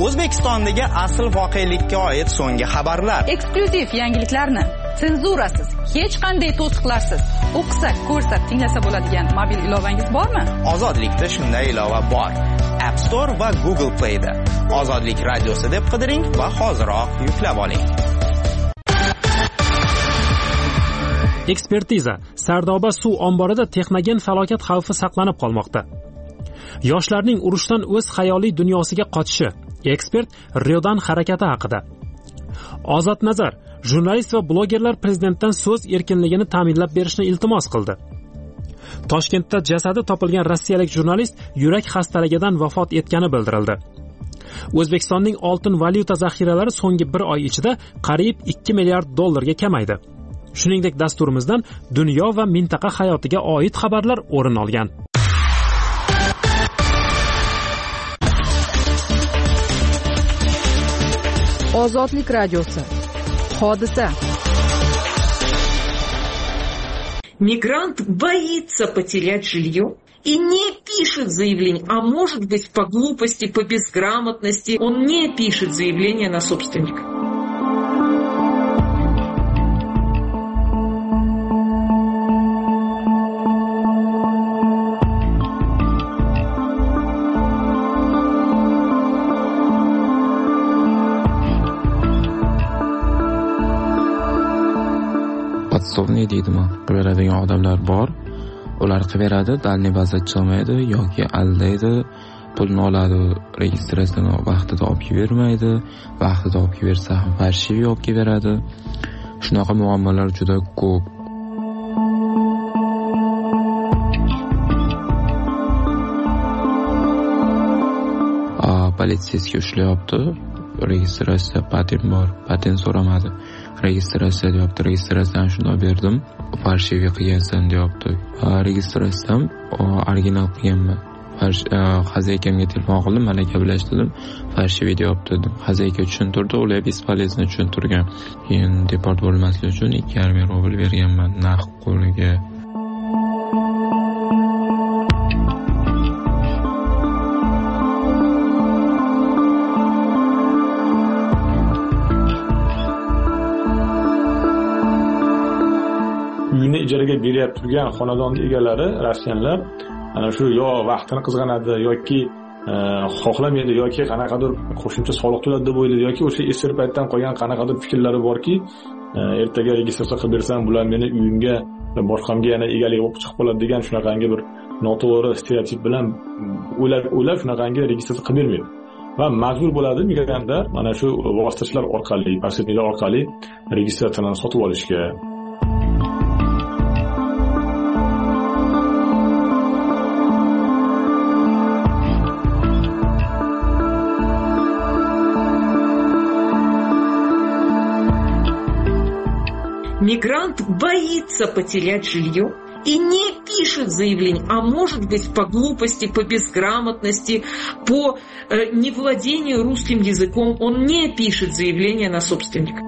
O'zbekistondagi asl voqelikka oid so'nggi xabarlar. Eksklyuziv yangiliklarni senzurasiz, hech qanday to'siqlarsiz o'qisak, ko'rsak, tinglasa bo'ladigan mobil ilovangiz bormi? Ozodlikda shunday ilova bor. App Store va Google Play'da Ozodlik radiosi deb qidiring va hoziroq yuklab oling. Ekspertiza: Sardoba suv omborida texnogen falokat xavfi saqlanib qolmoqda. Yoshlarning urushdan o'z xayoliy dunyosiga qochishi. Ekspert Riodan harakati haqida. Ozod Nazar: jurnalist va blogerlar prezidentdan so'z erkinligini ta'minlab berishni iltimos qildi. Toshkentda jasadi topilgan rossiyalik jurnalist yurak xastaligidan vafot etgani bildirildi. O'zbekistonning oltin valyuta zaxiralari so'nggi bir oy ichida qariyb ikki milliard dollarga kamaydi. Shuningdek, dasturimizdan dunyo va mintaqa hayotiga oid xabarlar o'rin olgan. Ozodlik radiosi. Hodisa. Мигрант боится потерять жилье и не пишет заявление, а может быть по глупости, по безграмотности, он не пишет заявление на собственника. Podsovniy deydimi? Beradigan odamlar bor. Ular qiveradi, dalniy bazat olmaydi yoki aldaydi, pulni oladi, registratsiyani vaqtida olib bermaydi, vaqtida olib bersa ham farshiv olib beradi. Shunaqa muammolar juda ko'p. Politsiyasiga ushlayapti. Registratsiya patent bor, patent so'ramadi. Registratsiya deyapti, registratsiyani shunday berdim, farshiv qilgansan deyapti. Registratsiyam original qilganman. Xazaykamga telefon qildim, malaka bilan ishladim, farshiv deyapti dedim. Xazayka tushuntirdi, ular bespolezno tushuntirgan. Keyin deport bo'lmaslik uchun ikki yarim ming rubl berganman naqd qo'liga. Uyini ijaraga beryapti turgan xonadon egalari, rossiyanlar, ana shu yo vaqtini qizg'anadi yoki xohlamaydi yoki qanaqadir qo'shimcha soliq to'ladi deb o'ylaydi yoki o'sha eski paytdan qolgan qanaqadir fikrlari borki, ertaga registratsiya qilib bersam, bular meni uyimga va boshqamga yana egalik bo'lib chiqib qoladi degan shunaqangi bir noto'g'ri stereotip bilan o'ylab o'ylab shunaqangi registratsiya qilib bermaydi. Va majbur bo'ladi migrantlar mana shu vositachilar orqali, posredniklar orqali registratsiyani sotib olishga. Мигрант боится потерять жилье и не пишет заявление, а может быть по глупости, по безграмотности, по э, невладению русским языком, он не пишет заявление на собственника.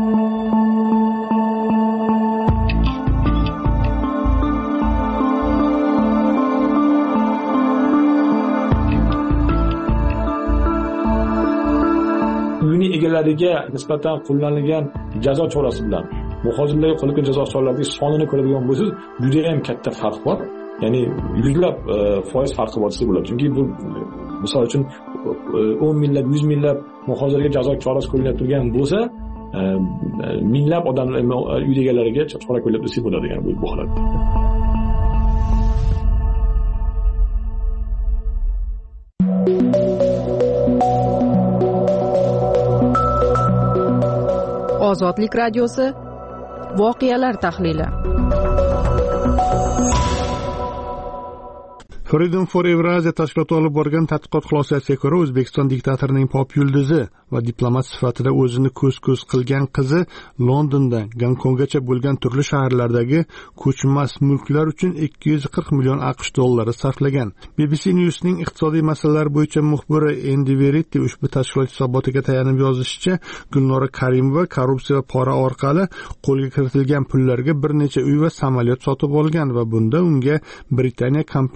Uyini egalariga nisbatan qo'llanilgan jazo chorasi bilan muhojirlarga qo'llangan jazo choralarining sonini ko'radigan bo'lsangiz, juda ham katta farq bor. Ya'ni yuzlab foiz farqi bor desa bo'ladi. Chunki bu misol uchun o'n minglab, yuz minglab muhojirlarga jazo chorasi qo'llanib turgan bo'lsa, minglab odamlar uy egalariga chora qo'llanib desa bo'ladi, ya'ni bu holatda. Ozodlik radiosi. Voqealar tahlili. Freedom for Eurasia tashkiloti olib borgan tadqiqot xulosasiga ko'ra, O'zbekiston diktatorining pop yulduzi va diplomat sifatida o'zini ko'z-ko'z qilgan qizi Londondan Gonkonggacha bo'lgan turli shaharlardagi ko'chmas mulklar uchun ikki yuz qirq million AQSh dollari sarflagan. B B C News'ning iqtisodiy masalalar bo'yicha muxbiri Endi Veritti ushbu tashkilot hisobotiga tayanib yozishicha, Gulnora Karimova korrupsiya va pora orqali qo'lga kiritilgan pullarga bir necha uy va samolyot sotib olgan va bunda unga Britaniya kompaniyalari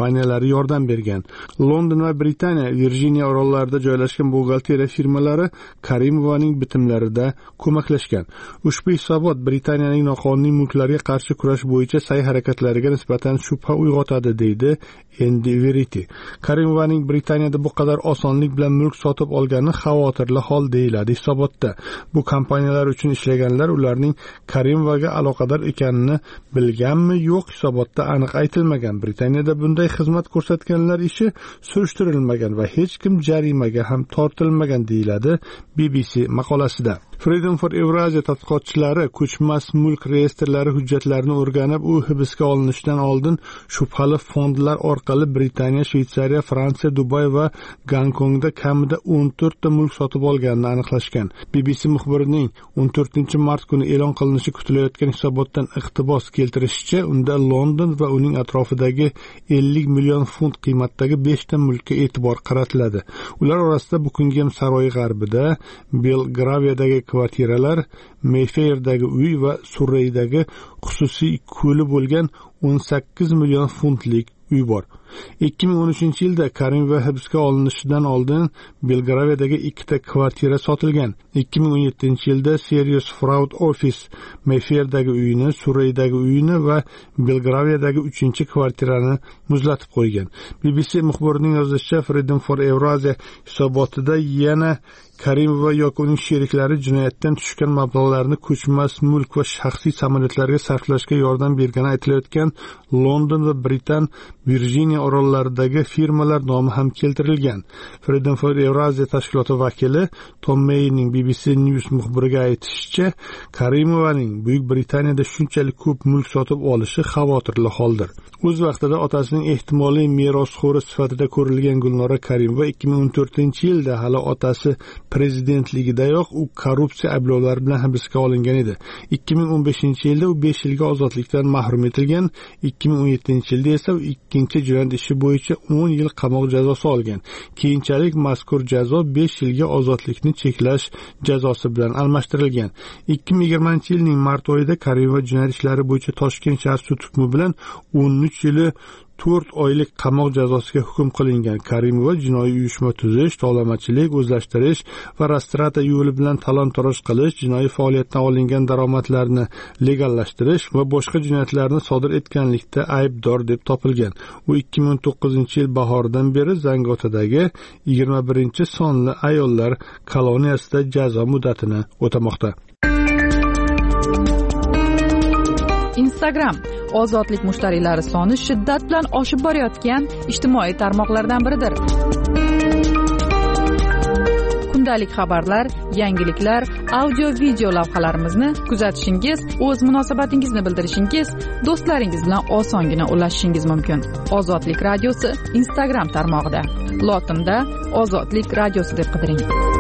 xizmatlari yordam bergan. London va Britaniya Virjiniya orollarida joylashgan buxgalteriya firmalari Karimovaning bitimlarida ko'maklashgan. Ushbu hisobot Britaniyaning noqonuniy mulklarga qarshi kurash bo'yicha sa'y-harakatlariga nisbatan shubha uyg'otadi, deydi Endi Verity. Karimovaning Britaniyada bu qadar osonlik bilan mulk sotib olgani xavotirli hol deyiladi hisobotda. Bu kompaniyalar uchun ishlaganlar ularning Karimovaga aloqador ekanini bilganmi, yo'q, hisobotda aniq aytilmagan. Britaniyada bunday xizmat ko'rsatganlar ishi surishtirilmagan va hech kim jarimaga ham tortilmagan, deyiladi B B C maqolasida. Freedom for Eurasia tadqiqotchilari ko'chmas mulk reyestrlari hujjatlarini o'rganib, u hibsga olinishidan oldin shubhali fondlar orqali Britaniya, Shveysariya, Fransiya, Dubay va Gonkongda kamida o'n to'rt ta mulk sotib olganini aniqlashgan. B B C muxbirining o'n to'rtinchi mart kuni e'lon qilinishi kutilayotgan hisobotdan iqtibos keltirishicha, unda London va uning atrofidagi ellik million funt qiymatdagi besh ta mulkka e'tibor qaratiladi. Ular orasida Buckingham saroyi g'arbida, Belgraviyadagi kvartiralar, Mayfairdagi uy va Surreydagi xususiy ko'li bo'lgan o'n sakkiz million funtlik uy bor. ikki ming o'n uchinchi yilda Karimova hibsga olinishidan oldin Belgraviyadagi ikkita kvartira sotilgan. ikki ming o'n yettinchi yilda Serious Fraud Office Mayfairdagi uyini, Surreydagi uyini va Belgraviyadagi uchinchi kvartirani muzlatib qo'ygan. B B C muxbirining yozishicha, Freedom for Eurasia hisobotida yana Karimova yoki uning sheriklari jinoyatdan tushgan mablag'larni ko'chmas mulk va shaxsiy samolyotlarga sarflashga yordam bergani aytilayotgan London va Britan Virjiniya orollaridagi firmalar nomi ham keltirilgan. Freedom for Eurasia tashkiloti vakili Tom Mayning B B C News muxbiriga aytishicha, Karimovaning Buyuk Britaniyada shunchalik ko'p mulk sotib olishi xavotirli holdir. O'z vaqtida otasining ehtimoliy merosxo'ri sifatida ko'rilgan Gulnora Karimova ikki ming o'n to'rtinchi yilda hali otasi prezidentligidayoq u korrupsiya ayblovlari bilan hibsga olingan edi. ikki ming o'n beshinchi yilda u besh yilga ozodlikdan mahrum etilgan. ikki ming o'n yettinchi yilda esa u ikkinchi jinoyat ishi bo'yicha o'n yil qamoq jazosi olgan. Keyinchalik mazkur jazo besh yilga ozodlikni cheklash jazosi bilan almashtirilgan. ikki ming yigirmanchi yilning mart oyida Karimova jinoyat ishlari bo'yicha Toshkent shahar sud hukmi bilan o'n uch yili to'rt oylik qamoq jazosiga hukm qilingan. Karimova jinoiy uyushma tuzish, tovlamachilik, o'zlashtirish va rastrata yo'li bilan talon-toroj qilish, jinoiy faoliyatdan olingan daromadlarni legallashtirish va boshqa jinoyatlarni sodir etganlikda aybdor deb topilgan. U ikki ming o'n to'qqizinchi yil bahoridan beri Zangotadagi yigirma birinchi sonli ayollar koloniyasida jazo muddatini o'tamoqda. Instagram ozodlik mushtariylari soni shiddat bilan oshib borayotgan ijtimoiy tarmoqlardan biridir. Kundalik xabarlar, yangiliklar, audio video lavhalarimizni kuzatishingiz, o'z munosabatingizni bildirishingiz, do'stlaringiz bilan osongina ulashishingiz mumkin. Ozodlik radiosi Instagram tarmog'ida. Lotinda Ozodlik radiosi deb qidiring.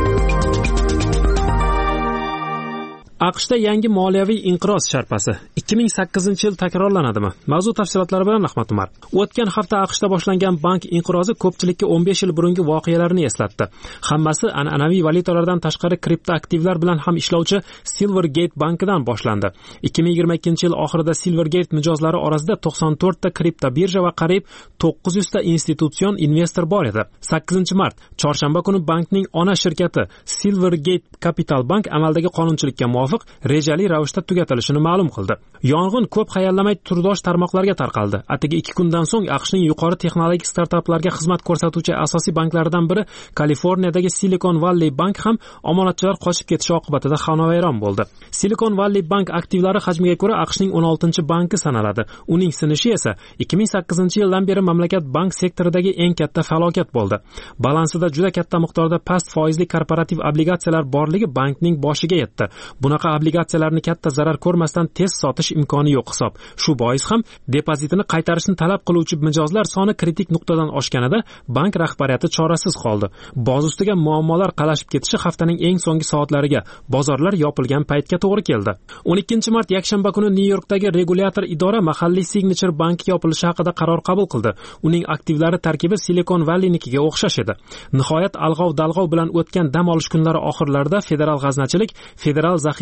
AQShda yangi moliyaviy inqiroz sharpasi ikki ming sakkizinchi yil takrorlanadimi? Mavzu tafsilotlari bilan Ahmad Umar. O'tgan hafta AQShda boshlangan bank inqirozi ko'pchilikka o'n besh yil burungi voqealarni eslatdi. Hammasi an'anaviy valyutalardan tashqari kriptoaktivlar bilan ham ishlovchi Silvergate bankidan boshlandi. ikki ming yigirma ikkinchi yil oxirida Silvergate mijozlari orasida to'qson to'rt ta kripto birja va qariyb to'qqiz yuz ta institutsion investor bor edi. sakkizinchi mart chorshanba kuni bankning ona shirkati Silvergate Capital Bank amaldagi qonunchilikka muvofiq rejali ravishda tugatilishini ma'lum qildi. Yong'in ko'p hayallamay turdosh tarmoqlarga tarqaldi. Atigi ikki kundan so'ng AQShning yuqori texnologik startaplarga xizmat ko'rsatuvchi asosiy banklaridan biri Kaliforniyadagi Silicon Valley Bank ham omonatchilar qochib ketishi oqibatida xonavayron bo'ldi. Silicon Valley Bank aktivlari hajmiga ko'ra AQShning o'n oltinchi banki sanaladi. Uning sinishi esa ikki ming sakkizinchi yildan beri mamlakat bank sektoridagi eng katta falokat bo'ldi. Balansida juda katta miqdorda past foizli korporativ obligatsiyalar borligi bankning boshiga yetdi. Bunaqa obligatsiyalarni katta zarar ko'rmasdan tez sotish imkoni yo'q hisob. Shu bois ham depozitini qaytarishni talab qiluvchi mijozlar soni kritik nuqtadan oshganida bank rahbariyati chorasiz qoldi. Boz ustiga muammolar qalashib ketishi haftaning eng so'nggi soatlariga, bozorlar yopilgan paytga to'g'ri keldi. o'n ikkinchi mart yakshanba kuni Nyu-Yorkdagi regulyator idora mahalliy Signature banki yopilishi haqida qaror qabul qildi. Uning aktivlari tarkibi Silicon Valleynikiga o'xshash edi. Nihoyat alg'ov-dalg'ov bilan o'tgan dam olish kunlari oxirlarida federal g'aznachilik, federal zaxira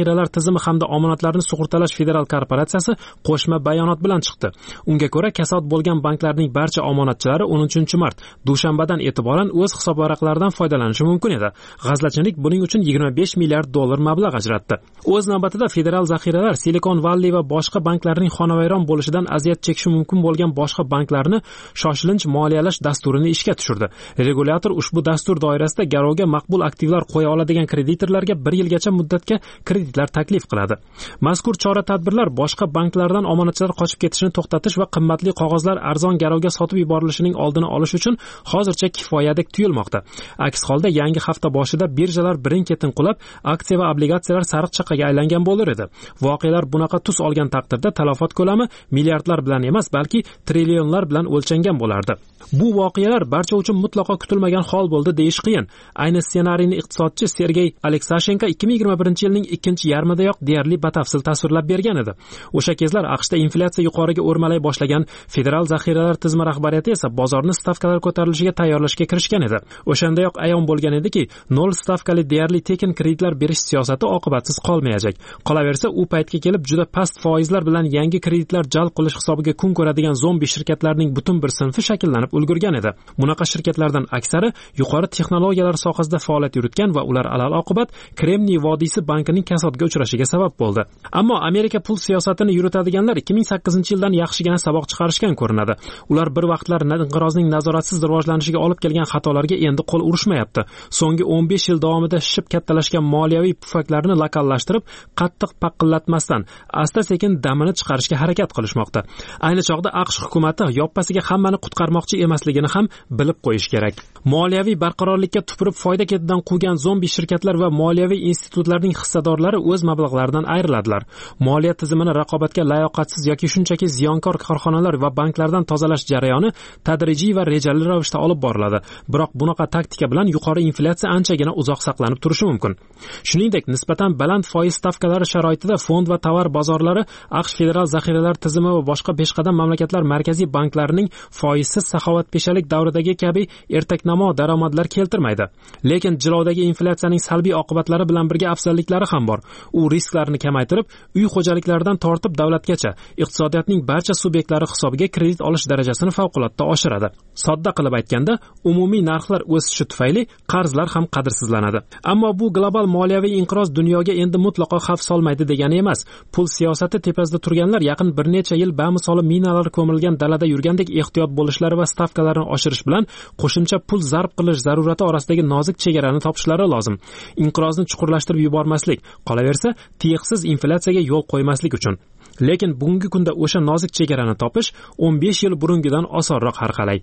zaxiralar tizimi hamda omonatlarni sug'urtalash federal korporatsiyasi qo'shma bayonot bilan chiqdi. Unga ko'ra, kasod bo'lgan banklarning barcha omonatchilari o'n uchinchi mart dushanbadan e'tiboran o'z hisob varaqlaridan foydalanishi mumkin edi. G'azlachilik buning uchun yigirma besh milliard dollar mablag' ajratdi. O'z navbatida federal zaxiralar Silicon Valley va boshqa banklarning xonavayron bo'lishidan aziyat chekishi mumkin bo'lgan boshqa banklarni shoshilinch moliyalash dasturini ishga tushirdi. Regulyator ushbu dastur doirasida garovga maqbul aktivlar qo'ya oladigan kreditorlarga bir yilgacha muddatga kreditlar taklif qiladi. Mazkur chora-tadbirlar boshqa banklardan omonatchilar qochib ketishini to'xtatish va qimmatli qog'ozlar arzon garovga sotib yuborilishining oldini olish uchun hozircha kifoyadek tuyulmoqda. Aks holda yangi hafta boshida birjalar birin-ketin qulab, aksiya va obligatsiyalar sariq chaqaga aylangan bo'lar edi. Voqealar bunaqa tus olgan taqdirda talafot ko'lami milliardlar bilan emas, balki trillionlar bilan o'lchangan bo'lardi. Bu voqealar barcha uchun mutlaqo kutilmagan hol bo'ldi deyish qiyin. Ayni ssenariyni iqtisodchi Sergey Aleksashenko ikki ming yigirma birinchi yilning ikkinchi yarmidayoq deyarli batafsil tasvirlab bergan edi. O'sha kezlar AQShda inflyatsiya yuqoriga o'rmalay boshlagan, federal zaxiralar tizimi rahbariyati esa bozorni stavkalar ko'tarilishiga tayyorlashga kirishgan edi. O'shandayoq ayon bo'lgan ediki, nol stavkali deyarli tekin kreditlar berish siyosati oqibatsiz qolmayajak. Qolaversa, u paytga kelib juda past foizlar bilan yangi kreditlar jalb qilish hisobiga kun ko'radigan zombi shirkatlarning butun bir sinfi shakllanib ulgurgan edi. Bunaqa shirkatlardan aksari yuqori texnologiyalar sohasida faoliyat yuritgan va ular alal oqibat Kremniy vodiysi bankining kasodga uchrashiga sabab bo'ldi. Ammo Amerika pul siyosatini yuritadiganlar ikki ming sakkizinchi yildan yaxshigina saboq chiqarishgan ko'rinadi. Ular bir vaqtlar inqirozning nazoratsiz rivojlanishiga olib kelgan xatolarga endi qo'l urishmayapti. So'nggi o'n besh yil davomida shishib kattalashgan moliyaviy pufaklarni lokallashtirib, qattiq paqillatmasdan asta-sekin damini chiqarishga harakat qilishmoqda. Ayni chog'da AQSh hukumatı yoppasiga hammani qutqarmoqchi emasligini ham bilib qo'yish kerak. Moliyaviy barqarorlikka tupurib foyda ketidan quvgan zombi shirkatlar va moliyaviy institutlarning hissadorlari o'z mablag'laridan ayriladilar. Moliya tizimini raqobatga layoqatsiz yoki shunchaki ziyonkor korxonalar va banklardan tozalash jarayoni tadrijiy va rejali ravishda olib boriladi. Biroq bunaqa taktika bilan yuqori inflyatsiya anchagina uzoq saqlanib turishi mumkin. Shuningdek, nisbatan baland foiz stavkalari sharoitida fond va tovar bozorlari AQSh federal zaxiralar tizimi va boshqa peshqadam mamlakatlar markaziy banklarining foizsiz saxovatpeshalik davridagi kabi ertaknamo daromadlar keltirmaydi. Lekin jilovdagi inflyatsiyaning salbiy oqibatlari bilan birga afzalliklari ham bor. U risklarni kamaytirib, uy xo'jaliklaridan tortib davlatgacha iqtisodiyotning barcha subyektlari hisobiga kredit olish darajasini favqulodda oshiradi. Sodda qilib aytganda, umumiy narxlar o'sishi tufayli qarzlar ham qadrsizlanadi. Ammo bu global moliyaviy inqiroz dunyoga endi mutlaqo xavf solmaydi degani emas. Pul siyosati tepasida turganlar yaqin bir necha yil bamisoli minalar ko'milgan dalada yurgandek ehtiyot bo'lishlari va stavkalarni oshirish bilan qo'shimcha pul zarb qilish zarurati orasidagi nozik chegarani topishlari lozim. Inqirozni chuqurlashtirib yubormaslik, qolaversa, tiyiqsiz inflyatsiyaga yo'l qo'ymaslik uchun. Lekin bugungi kunda o'sha nozik chegarani topish o'n besh yil burungidan osonroq har qalay.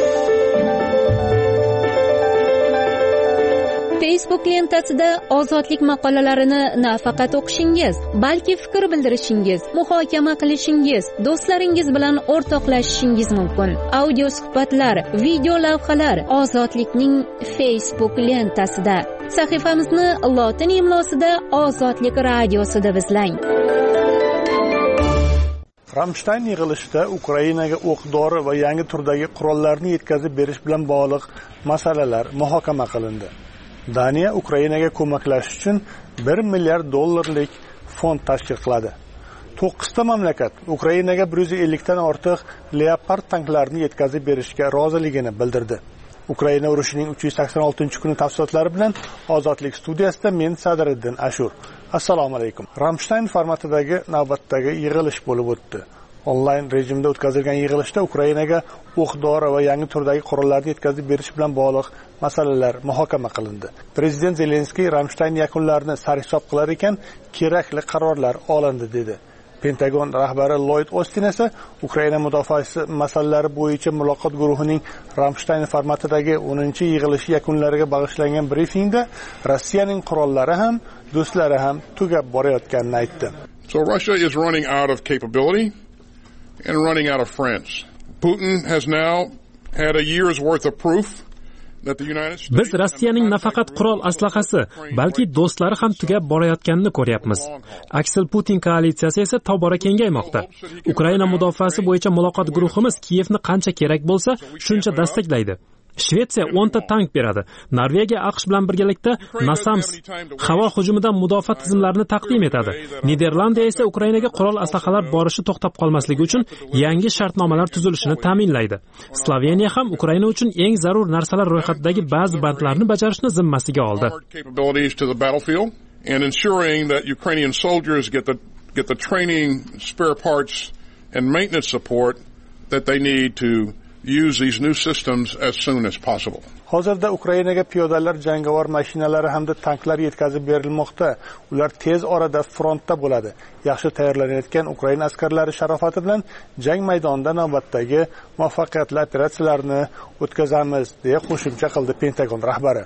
Facebook lentasida ozodlik maqolalarini nafaqat o'qishingiz, balki fikr bildirishingiz, muhokama qilishingiz, do'stlaringiz bilan o'rtoqlashishingiz mumkin. Audio suhbatlar, video lavhalar ozodlikning Facebook lentasida. Sahifamizni lotin imlosida Ozodlik radiosi deb izlang. Ramstein yig'ilishida Ukrainaga o'q-dori va yangi turdagi qurollarni yetkazib berish bilan bog'liq masalalar muhokama qilindi. Daniya Ukrainaga ko'maklashish uchun bir milliard dollarlik fond tashkil qiladi. to'qqizta mamlakat Ukrainaga bir yuz ellik dan ortiq Leopard tanklarini yetkazib berishga roziligini bildirdi. Ukraina urushining uch yuz sakson oltinchi kuni tafsilotlari bilan Ozodlik studiyasida men Sadriddin Ashur. Assalomu alaykum. Ramstein formatidagi navbatdagi yig'ilish bo'lib o'tdi. Onlayn rejimda o'tkazilgan yig'ilishda Ukrainaga o'q-dori va yangi turdagi qurollarni yetkazib berish bilan bog'liq masalalar muhokama qilindi. Prezident Zelenskiy Ramstein yakunlarini sarhisob qilar ekan, kerakli qarorlar olindi dedi. Pentagon rahbari Lloyd Austin esa Ukraina mudofaasi masalalari bo'yicha muloqot guruhining Ramstein formatidagi o'ninchi yig'ilishi yakunlariga bag'ishlangan brifingda Rossiyaning qurollari ham, do'stlari ham tugab borayotganini aytdi. So Russia is running out of capability and running out of friends. Putin has now had a year's worth of proof that the United States Biz Rossiyaning nafaqat qurol aslahasi, balki do'stlari ham tugab borayotganini ko'ryapmiz. Aksel Putin koalitsiyasi esa tobora kengaymoqda. Ukraina mudofaasi bo'yicha muloqot guruhimiz Kiyevni qancha kerak bo'lsa, shuncha dastaklaydi. Shvetsiya o'nta tank beradi. Norvegiya AQSh bilan birgalikda NASAMS havo hujumidan mudofaa tizimlarini taqdim etadi. Niderlandiya esa Ukrainaga qurol aslahalar borishi to'xtab qolmasligi uchun yangi shartnomalar tuzilishini ta'minlaydi. Sloveniya ham Ukraina uchun eng zarur narsalar ro'yxatidagi ba'zi bandlarni bajarishni zimmasiga oldi. And ensuring that Ukrainian soldiers get the get the training, spare parts and maintenance support that they need to use these new systems as soon as possible. Hozirda Ukrainaga piyodalar, jangovar mashinalari hamda tanklar yetkazib berilmoqda. Ular tez orada frontda bo'ladi. Yaxshi tayyorlanayotgan Ukraina askarlari sharofati bilan jang maydonida navbatdagi muvaffaqiyatli operatsiyalarni o'tkazamiz, deya qo'shimcha qildi Pentagon rahbari.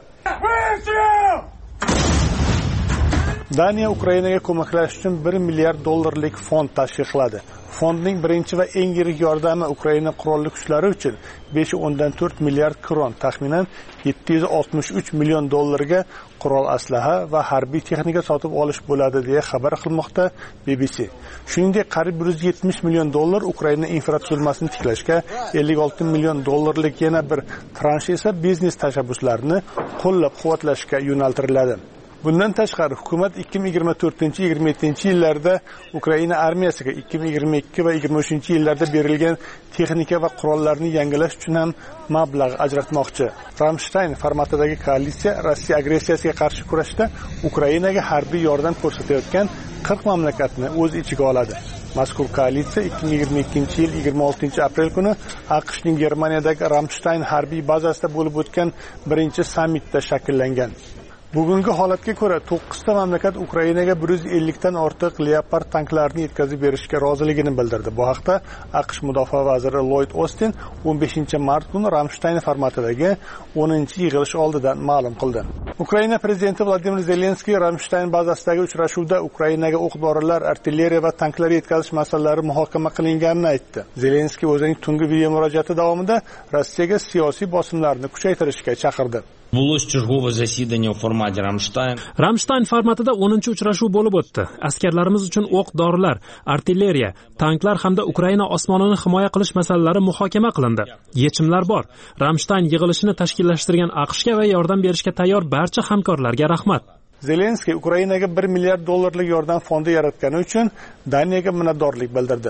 Daniya Ukrainaga ko'maklash uchun bir milliard dollarlik fond tashkil qiladi. Fondning birinchi va eng yirik yordami Ukraina qurolli kuchlari uchun besh nuqta o'ndan to'rt milliard kron, taxminan yetti yuz oltmish uch million dollarga qurol aslaha va harbiy texnika sotib olish bo'ladi, deya xabar qilmoqda B B C. Shuningdek, qariyb bir yuz yetmish million dollar Ukraina infratuzilmasini tiklashga, ellik olti million dollarlik yana bir transh esa biznes tashabbuslarini qo'llab-quvvatlashga yo'naltiriladi. Bundan tashqari, hukumat ikki ming yigirma to'rtinchi yigirma yettinchi yillarda Ukraina armiyasiga ikki ming yigirma ikki va yigirma uchinchi yillarda berilgan texnika va qurollarni yangilash uchun ham mablag' ajratmoqchi. Ramstein formatidagi koalitsiya Rossiya agressiyasiga qarshi kurashda Ukrainaga harbiy yordam ko'rsatayotgan qirq mamlakatni o'z ichiga oladi. Mazkur koalitsiya ikki ming yigirma ikkinchi yil yigirma oltinchi aprel kuni AQShning Germaniyadagi Ramstein harbiy bazasida bo'lib o'tgan birinchi sammitda shakllangan. Bugungi holatga ko'ra to'qqizta mamlakat Ukrainaga bir yuz ellik dan ortiq Leopard tanklarini yetkazib berishga roziligini bildirdi. Bu haqda AQSh mudofaa vaziri Lloyd Austin o'n beshinchi mart kuni Ramstein formatidagi o'ninchi yig'ilish oldidan ma'lum qildi. Ukraina prezidenti Vladimir Zelenskiy Ramstein bazasidagi uchrashuvda Ukrainaga o'q-dorilar, artilleriya va tanklar yetkazish masalalari muhokama qilinganini aytdi. Zelenskiy o'zining tungi video murojaati davomida Rossiyaga siyosiy bosimlarni kuchaytirishga chaqirdi. Булось чергове засідання у форматі Рамштайн. Ramstein formatida o'ninchi uchrashuv bo'lib o'tdi. Askarlarimiz uchun o'q-dorilar, artilleriya, tanklar hamda Ukraina osmonini himoya qilish masalalari muhokama qilindi. Yechimlar bor. Ramstein yig'ilishini tashkillashtirgan AQShga va yordam berishga tayyor barcha hamkorlarga rahmat. Zelenskiy Ukrainaga bir milliard dollarlik yordam fondi yaratgani uchun Daniyaga minnatdorlik bildirdi.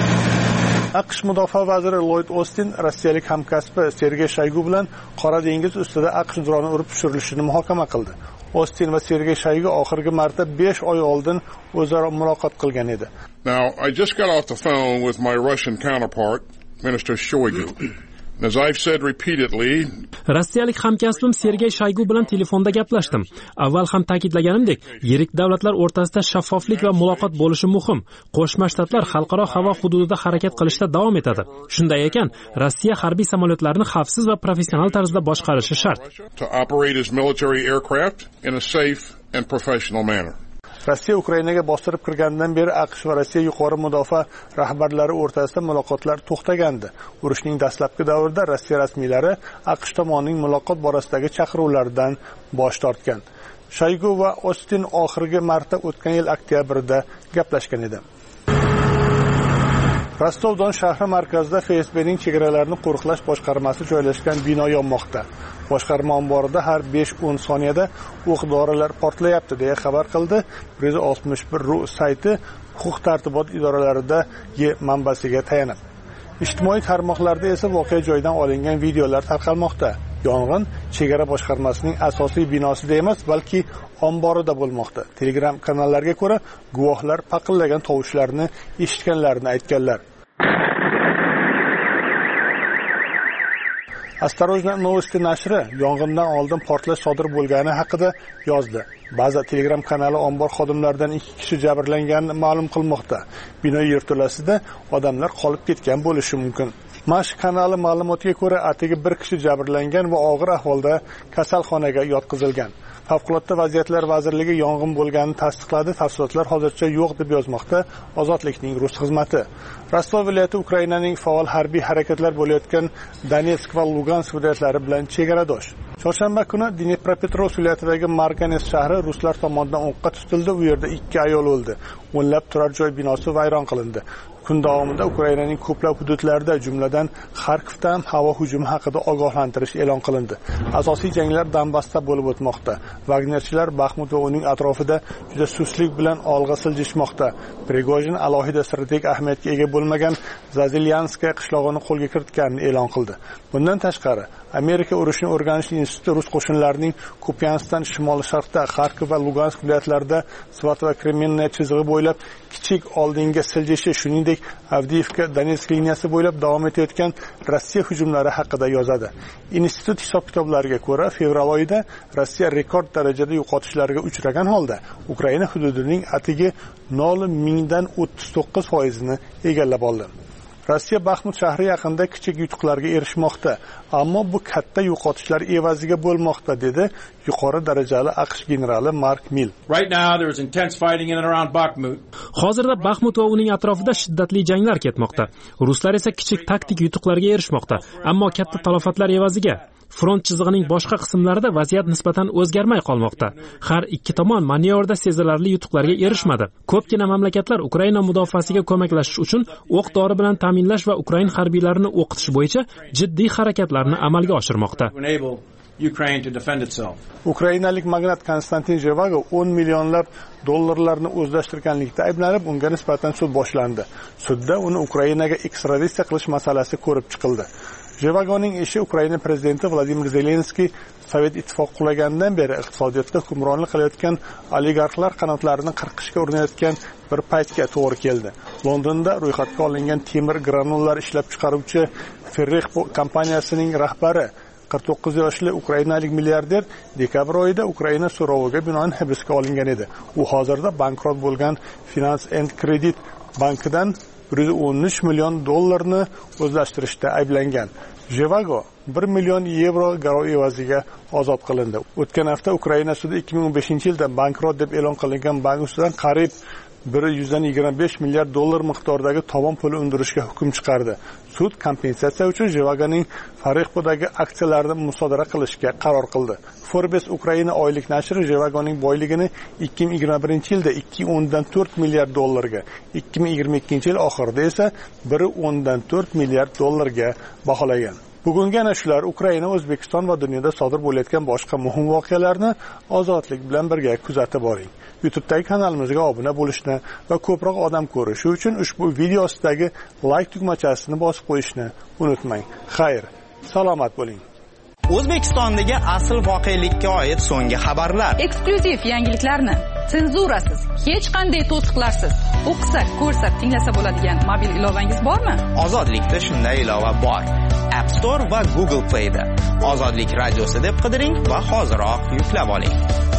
AQSh mudofaa vaziri Lloyd Austin rossiyalik hamkasbi Sergey Shoygu bilan Qora dengiz ustida AQSh droni urib tushirilishini muhokama qildi. Austin va Sergey Shoygu oxirgi marta besh oy oldin o'zaro muloqot qilgan edi. Now, I just got off the phone with my Russian counterpart, Minister Shoigu. As I've said repeatedly, Rossiyalik hamkasbim Sergey Shoygu bilan telefonda gaplashdim. Avval ham ta'kidlaganimdek, yirik davlatlar o'rtasida shaffoflik va muloqot bo'lishi muhim. Qo'shma Shtatlar xalqaro havo hududida harakat qilishda davom etadi. Shunday ekan, Rossiya harbiy samolyotlarini xavfsiz va professional tarzda boshqarishi shart. To operate its military aircraft in a safe and professional manner. Rossiya Ukrainaga bostirib kirgandan beri AQSh va Rossiya yuqori mudofaa rahbarlari o'rtasida muloqotlar to'xtagandi. Urushning dastlabki davrida Rossiya rasmiylari AQSh tomonining muloqot borasidagi chaqiruvlardan bosh tortgan. Shoygu va Austin oxirgi marta o'tgan yil oktyabrda gaplashgan edi. Rostov-Don shahri markazida F S B'ning chegaralarini qo'riqlash boshqarmasi joylashgan bino yonmoqda. Boshqarma omborida har besh o'n soniyada o'q-dorilar portlayapti, deya xabar qildi bir yuz oltmish bir ru sayti huquq-tartibot idoralaridagi manbasiga tayanib. Ijtimoiy tarmoqlarda esa voqea joyidan olingan videolar tarqalmoqda. Yong'in chegara boshqarmasining asosiy binosida emas, balki omborida bo'lmoqda. Telegram kanallariga ko'ra, guvohlar paqillagan tovushlarni eshitganlarini aytganlar. Осторожно новости nashri yong'indan oldin portlash sodir bo'lgani haqida yozdi. Ba'zi Telegram kanali ombor xodimlaridan ikki kishi jabrlanganini ma'lum qilmoqda. Bino yerto'lasida odamlar qolib ketgan bo'lishi mumkin. Mash kanali ma'lumotiga ko'ra, atigi bir kishi jabrlangan va og'ir ahvolda kasalxonaga yotqizilgan. Favqulodda vaziyatlar vazirligi yong'in bo'lganini tasdiqladi. Tafsilotlar hozircha yo'q deb yozmoqda Ozodlikning rus xizmati. Rostov viloyati Ukrainaning faol harbiy harakatlar bo'layotgan Donetsk va Lugansk viloyatlari bilan chegaradosh. Chorshanba kuni Dnepropetrovsk viloyatidagi Marganes shahri ruslar tomonidan o'qqa tutildi. U yerda ikki ayol o'ldi. O'nlab turar joy binosi vayron qilindi. Kun davomida Ukrainaning ko'plab hududlarida, jumladan Xarkovda ham havo hujumi haqida ogohlantirish e'lon qilindi. Asosiy janglar Donbassda bo'lib o'tmoqda. Wagnerchilar Baxmut va uning atrofida juda suslik bilan olg'a siljishmoqda. Prigojin alohida strategik ahamiyatga ega bo'lmagan Zazilyanskaya qishlog'ini qo'lga kiritganini e'lon qildi. Bundan tashqari, Amerika urushni o'rganish instituti rus qo'shinlarining Kupiansdan shimol-sharqda, Xarkov va Lugansk viloyatlarida Svat va Kremenniya chizig'i bo'ylab kichik oldinga siljishi, shuningdek Avdiivka Donetsk liniyasi bo'ylab davom etayotgan Rossiya hujumlari haqida yozadi. Institut hisob-kitoblariga ko'ra, fevral oyida Rossiya rekord darajada yo'qotishlarga uchragan holda Ukraina hududining atigi nol mingdan o'ttiz to'qqiz foizini egallab oldi. Rossiya Baxmut shahri yaqinida kichik yutuqlarga erishmoqda, ammo bu katta yo'qotishlar evaziga bo'lmoqda, dedi yuqori darajali AQSh generali Mark Mill. Right now there is intense fighting in and around Bakhmut. Hozirda Baxmut va uning atrofida shiddatli janglar ketmoqda. Ruslar esa kichik taktik yutuqlarga erishmoqda, ammo katta talofatlar evaziga. Front chizig'ining boshqa qismlarida vaziyat nisbatan o'zgarmay qolmoqda. Har ikki tomon manevrda sezilarli yutuqlarga erishmadi. Ko'pgina mamlakatlar Ukraina mudofaasiga ko'maklashish uchun o'q-dori bilan ta'minlash va Ukraina harbiylarini o'qitish bo'yicha jiddiy harakatlarni amalga oshirmoqda. Ukrainalik magnat Konstantin Zhevago o'n millionlab dollarlarni o'zlashtirganlikda ayblanib, unga nisbatan sud boshlandi. Sudda uni Ukrainaga ekstraditsiya qilish masalasi ko'rib chiqildi. Zhevagoning ishi Ukraina prezidenti Vladimir Zelenskiy Sovet ittifoqi qulaganidan beri iqtisodiyotda hukmronlik qilayotgan oligarxlar qanotlarini qirqishga urinayotgan bir paytga to'g'ri keldi. Londonda ro'yxatga olingan temir granullar ishlab chiqaruvchi Ferrix kompaniyasining rahbari qirq to'qqiz yoshli ukrainalik milliarder dekabr oyida Ukraina so'roviga binoan hibsga olingan edi. U hozirda bankrot bo'lgan Finance and Credit bankidan bir yuz o'n uch million dollarni o'zlashtirishda ayblangan. Zhevago bir million yevro garov evaziga ozod qilindi. O'tgan hafta Ukraina sudi ikki ming o'n beshinchi yilda bankrot deb e'lon qilingan bank ustidan qariyb bir yuz yigirma besh milliard dollar miqdoridagi tovon puli undirishga hukm chiqardi. Sud kompensatsiya uchun Zhevagoning Farexpodagi aksiyalarini musodara qilishga qaror qildi. Forbes Ukraina oylik nashri Zhevagoning boyligini ikki ming yigirma birinchi yilda ikki o'ndan to'rt milliard dollarga, ikki ming yigirma ikkinchi yil oxirida esa bir o'ndan to'rt milliard dollarga baholagan. Bugungi ana shular Ukraina, O'zbekiston va dunyoda sodir bo'layotgan boshqa muhim voqealarni ozodlik bilan birga kuzatib boring. YouTube'dagi kanalimizga obuna bo'lishni va ko'proq odam ko'rishi uchun ushbu video ostidagi like tugmachasini bosib qo'yishni unutmang. Xayr, salomat bo'ling. O'zbekistondagi asl voqelikka oid so'nggi xabarlar. Eksklyuziv yangiliklarni senzurasiz, hech qanday to'siqlarsiz o'qisa, ko'rsa, tinglasa bo'ladigan mobil ilovangiz bormi? Ozodlikda shunday ilova bor. App Store va Google Play'da Ozodlik radiosi deb qidiring va hoziroq yuklab oling.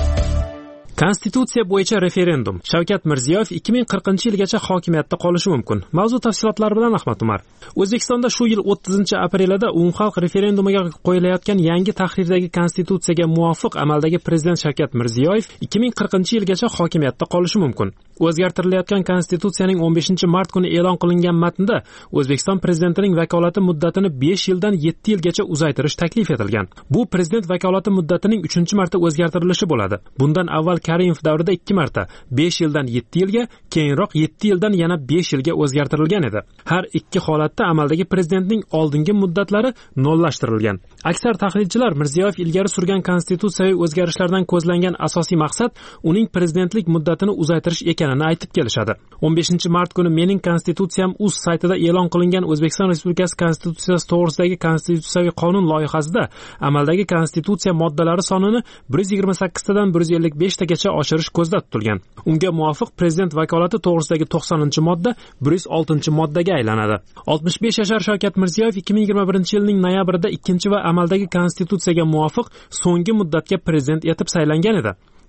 Konstitutsiya bo'yicha referendum. Shavkat Mirziyoyev ikki ming qirqinchi yilgacha hokimiyatda qolishi mumkin. Mavzu tafsilotlari bilan Ahmad Umar. O'zbekistonda shu yil o'ttizinchi aprelida umumxalq referendumiga qo'yilayotgan yangi tahrirdagi konstitutsiyaga muvofiq amaldagi prezident Shavkat Mirziyoyev ikki ming qirqinchi yilgacha hokimiyatda qolishi mumkin. O'zgartirilayotgan konstitutsiyaning o'n beshinchi mart kuni e'lon qilingan matnda O'zbekiston prezidentining vakolati muddatini besh yildan yetti yilgacha uzaytirish taklif etilgan. Bu prezident vakolati muddatining uchinchi marta o'zgartirilishi bo'ladi. Bundan avval Karimov davrida ikki marta besh yildan yetti yilga, keyinroq yetti yildan yana besh yilga o'zgartirilgan edi. Har ikki holatda amaldagi prezidentning oldingi muddatlari nollashtirilgan. Aksar tahlilchilar Mirziyoyev ilgari surgan konstitutsiyaviy o'zgarishlardan ko'zlangan asosiy maqsad uning prezidentlik muddatini uzaytirish ekanini aytib kelishadi. o'n beshinchi mart kuni Mening konstitutsiyam uz saytida e'lon qilingan O'zbekiston Respublikasi konstitutsiyasi to'g'risidagi konstitutsiyaviy qonun loyihasida amaldagi konstitutsiya moddalari sonini bir yuz yigirma sakkiztadan bir yuz ellik beshta oshirish ko'zda tutilgan. Unga muvofiq prezident vakolati to'g'risidagi to'qsoninchi modda bir yuz oltinchi moddaga aylanadi. oltmish besh yashar Shavkat Mirziyoyev ikki ming yigirma birinchi yilning noyabrida ikkinchi va amaldagi konstitutsiyaga muvofiq so'nggi muddatga prezident etib saylangan edi.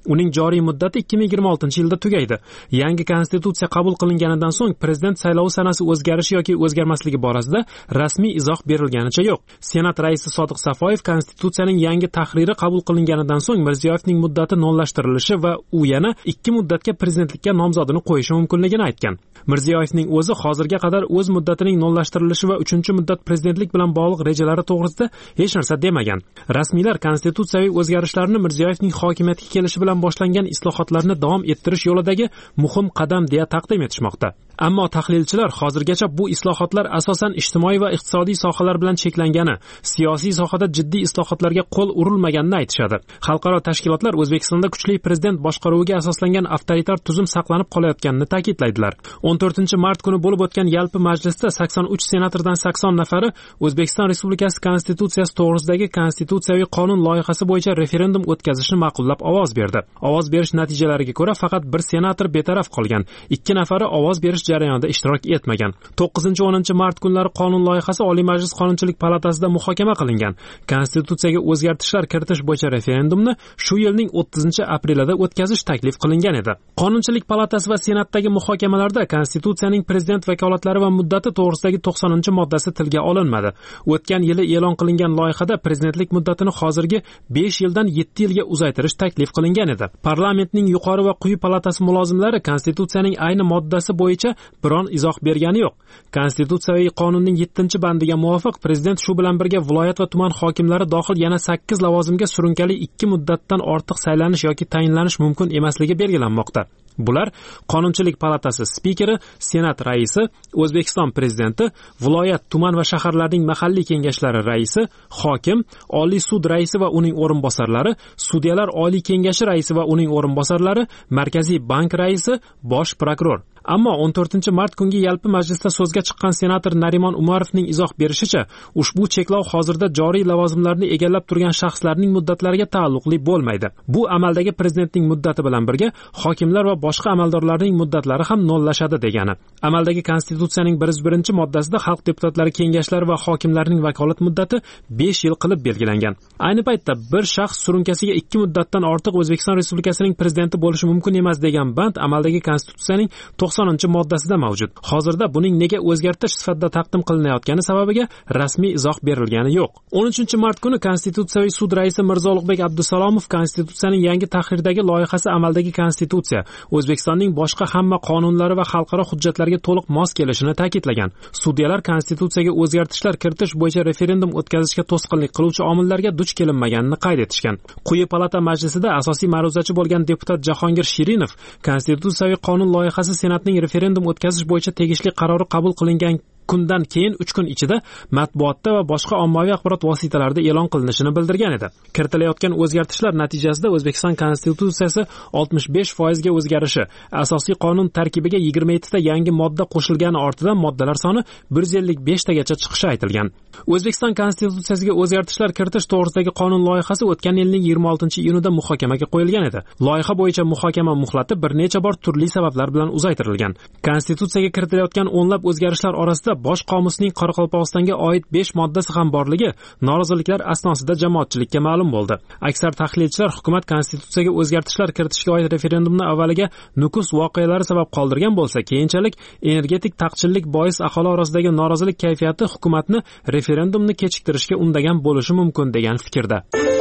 Uning joriy muddati ikki ming yigirma oltinchi yilda tugaydi. Yangi konstitutsiya qabul qilinganidan so'ng prezident saylovi sanasi o'zgarishi yoki o'zgarmasligi borasida rasmiy izoh berilganicha yo'q. Senat raisi Sodiq Safoyev konstitutsiyaning yangi tahriri qabul qilinganidan so'ng Mirziyoyevning muddati nolashtirilishi va u yana ikki muddatga prezidentlikka nomzodini qo'yishi mumkinligini aytgan. Mirziyoyevning o'zi hozirga qadar o'z muddatining nolashtirilishi va uchinchi muddat prezidentlik bilan bog'liq rejalari to'g'risida hech narsa demagan. Rasmiylar konstitutsiyaviy o'zgarishlarni Mirziyoyevning hokimiyatga kelishi bilan boshlangan islohotlarni davom ettirish yo'lidagi muhim qadam deya taqdim etishmoqda. Ammo tahlilchilar hozirgacha bu islohotlar asosan ijtimoiy va iqtisodiy sohalar bilan cheklangani, siyosiy sohada jiddiy islohotlarga qo'l urilmaganini aytishadi. Xalqaro tashkilotlar O'zbekistonda kuchli prezident boshqaruviga asoslangan avtoritar tuzum saqlanib qolayotganini ta'kidlaydilar. o'n to'rtinchi mart kuni bo'lib o'tgan yalpi majlisda sakson uch senatordan sakson nafari O'zbekiston Respublikasi Konstitutsiyasi to'g'risidagi konstitutsiyaviy qonun loyihasi bo'yicha referendum o'tkazishni ma'qullab ovoz berdi. Ovoz berish natijalariga ko'ra faqat bir senator betaraf qolgan, ikki nafari ovoz berish jarayonida ishtirok etmagan. to'qqizinchi o'ninchi mart kunlari qonun loyihasi Oliy Majlis Qonunchilik palatasida muhokama qilingan. Konstitutsiyaga o'zgartishlar kiritish bo'yicha referendumni shu yilning o'ttizinchi aprelida o'tkazish taklif qilingan edi. Qonunchilik palatasi va senatdagi muhokamalarda konstitutsiyaning prezident vakolatlari va muddati to'g'risidagi to'qsoninchi moddasi tilga olinmadi. O'tgan yili e'lon qilingan loyihada prezidentlik muddatini hozirgi besh yildan yetti yilga uzaytirish taklif qilingan edi. Parlamentning yuqori va quyi palatasi mulozimlari konstitutsiyaning ayni moddasi bo'yicha biron izoh bergani yo'q. Konstitutsiyaviy qonunning yettinchi bandiga muvofiq prezident shu bilan birga viloyat va tuman hokimlari dohil yana sakkiz lavozimga surunkali ikki muddatdan ortiq saylanish yoki tayinlanish mumkin emasligi belgilanmoqda. Bular Qonunchilik palatasi spikeri, Senat raisi, O'zbekiston prezidenti, viloyat, tuman va shaharlarning mahalliy kengashlari raisi, hokim, Oliy sud raisi va uning o'rinbosarlari, sudyalar Oliy kengashi raisi va uning o'rinbosarlari, Markaziy bank raisi, bosh prokuror. Ammo o'n to'rtinchi mart kungi yalpi majlisda so'zga chiqqan senator Narimon Umarovning izoh berishicha, ushbu cheklov hozirda joriy lavozimlarni egallab turgan shaxslarning muddatlariga taalluqli bo'lmaydi. Bu amaldagi prezidentning muddati bilan birga hokimlar va boshqa amaldorlarning muddatlari ham nollashadi degani. Amaldagi konstitutsiyaning bir yuz birinchi moddasida xalq deputatlari kengashlari va hokimlarning vakolat muddati besh yil qilib belgilangan. Ayni paytda bir shaxs surunkasiga ikki muddatdan ortiq O'zbekiston Respublikasining prezidenti bo'lishi mumkin emas degan band amaldagi konstitutsiyaning to'qsoninchi moddasida mavjud. Hozirda buning nega o'zgartirish sifatida taqdim qilinayotgani sababiga rasmiy izoh berilgani yo'q. o'n uchinchi mart kuni Konstitutsiyaviy sud raisi Mirzo Ulug'bek Abdusalomov konstitutsiyaning yangi tahrirdagi loyihasi amaldagi konstitutsiya O'zbekistonning boshqa hamma qonunlari va xalqaro hujjatlarga to'liq mos kelishini ta'kidlagan. Sudyalar konstitutsiyaga o'zgartishlar kiritish bo'yicha referendum o'tkazishga to'sqinlik qiluvchi omillarga duch kelinmaganini qayd etishgan. Quyi palata majlisida asosiy ma'ruzachi bo'lgan deputat Jahongir Shirinov konstitutsiyaviy qonun loyihasi senatning referendum o'tkazish bo'yicha tegishli qarori qabul qilingan kundan keyin uch kun ichida matbuotda va boshqa ommaviy axborot vositalarida e'lon qilinishini bildirgan edi. Kiritilayotgan o'zgartishlar natijasida O'zbekiston konstitutsiyasi oltmish besh foizga o'zgarishi, asosiy qonun tarkibiga yigirma yettita yangi modda qo'shilgani ortidan moddalar soni bir yuz ellik besh tagacha chiqishi aytilgan. O'zbekiston konstitutsiyasiga o'zgartishlar kiritish to'g'risidagi qonun loyihasi o'tgan yilning yigirma oltinchi iyunida muhokamaga qo'yilgan edi. Loyiha bo'yicha muhokama muhlati bir necha bor turli sabablar bilan uzaytirilgan. Konstitutsiyaga kiritilayotgan o'nlab o'zgarishlar orasida Bosh qomusning Qoraqalpog'istonga oid besh moddasi ham borligi noroziliklar asnosida jamoatchilikka ma'lum bo'ldi. Aksar tahlilchilar hukumat konstitutsiyaga o'zgartishlar kiritishga oid referendumni avvaliga Nukus voqealari sabab qoldirgan bo'lsa, keyinchalik energetik taqchillik bois aholi orasidagi norozilik kayfiyati hukumatni referendumni kechiktirishga undagan bo'lishi mumkin degan fikrda.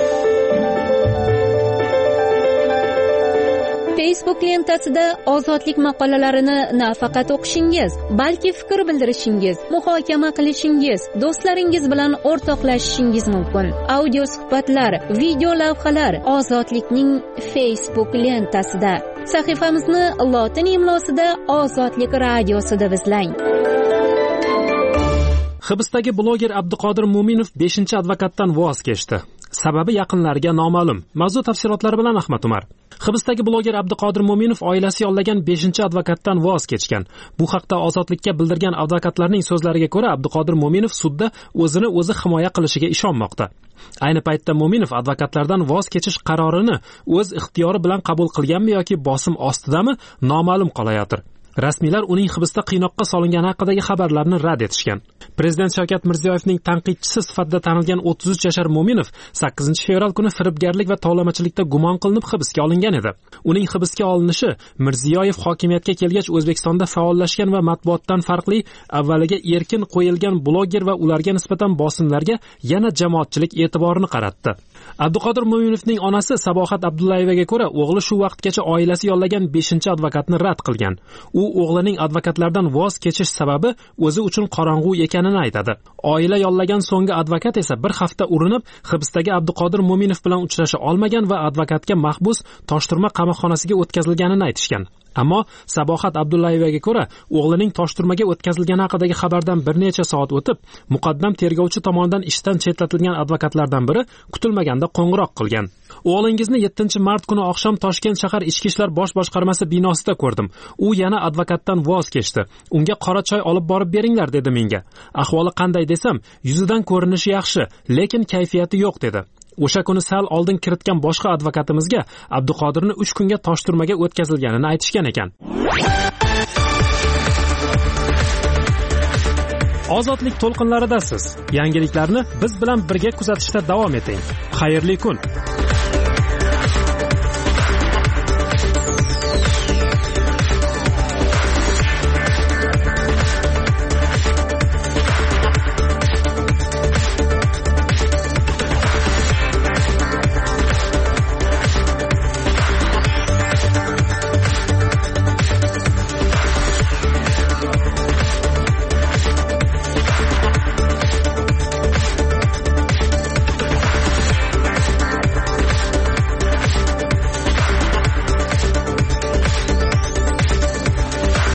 Facebook lentasida ozodlik maqolalarini nafaqat o'qishingiz, balki fikr bildirishingiz, muhokama qilishingiz, do'stlaringiz bilan o'rtoqlashishingiz mumkin. Audio suhbatlar, video lavhalar Ozodlikning Facebook lentasida. Sahifamizni lotin imlosida Ozodlik radiosida izlang. Hibsdagi bloger Abduqodir Mo'minov beshinchi advokatdan voz kechdi. Sababi yaqinlariga noma'lum. Mavzu tafsilotlari bilan Ahmad Umar. Hibsdagi bloger Abduqodir Mo'minov oilasi yollagan beshinchi advokatdan voz kechgan. Bu haqda Ozodlikka bildirgan advokatlarning so'zlariga ko'ra, Abduqodir Mo'minov sudda o'zini o'zi himoya qilishiga ishonmoqda. Ayni paytda Mo'minov advokatlardan voz kechish qarorini o'z ixtiyori bilan qabul qilganmi yoki bosim ostidami noma'lum qolayotir. Rasmiylar uning hibsda qiynoqqa solingani haqidagi xabarlarni rad etishgan. Prezident Shavkat Mirziyoyevning tanqidchisi sifatida tanilgan o'ttiz uch yashar Mo'minov sakkizinchi fevral kuni firibgarlik va tovlamachilikda gumon qilinib hibsga olingan edi. Uning hibsga olinishi Mirziyoyev hokimiyatga kelgach O'zbekistonda faollashgan va matbuotdan farqli avvaliga erkin qo'yilgan bloger va ularga nisbatan bosimlarga yana jamoatchilik e'tiborini qaratdi. Abduqodir Mo'minovning onasi Sabohat Abdullayevaga ko'ra, o'g'li shu vaqtgacha oilasi yollagan beshinchi advokatni rad qilgan. U o'g'lining advokatlardan voz kechish sababi o'zi uchun qorong'u ekanini aytadi. Oila yollagan so'nggi advokat esa bir hafta urinib, hibsdagi Abduqodir Mo'minov bilan uchrasha olmagan va advokatga mahbus Toshturma qamoqxonasiga o'tkazilganini aytishgan. Ammo Sabohat Abdullayevaga ko'ra, o'g'lining Toshturmaga o'tkazilgani haqidagi xabardan bir necha soat o'tib, muqaddam tergovchi tomonidan ishdan chetlatilgan advokatlardan biri kutilmaganda qo'ng'iroq qilgan. O'g'lingizni yettinchi mart kuni oqshom Toshkent shahar ichki ishlar bosh boshqarmasi binosida ko'rdim. U yana advokatdan voz kechdi. Unga qora choy olib borib beringlar dedi menga. Ahvoli qanday desam, yuzidan ko'rinishi yaxshi, lekin kayfiyati yo'q dedi. O'sha kuni sal oldin kiritgan boshqa advokatimizga Abduqodirni uch kunga Toshturmaga o'tkazilganini aytishgan ekan. Ozodlik to'lqinlaridasiz. Yangiliklarni biz bilan birga kuzatishda davom eting. Xayrli kun.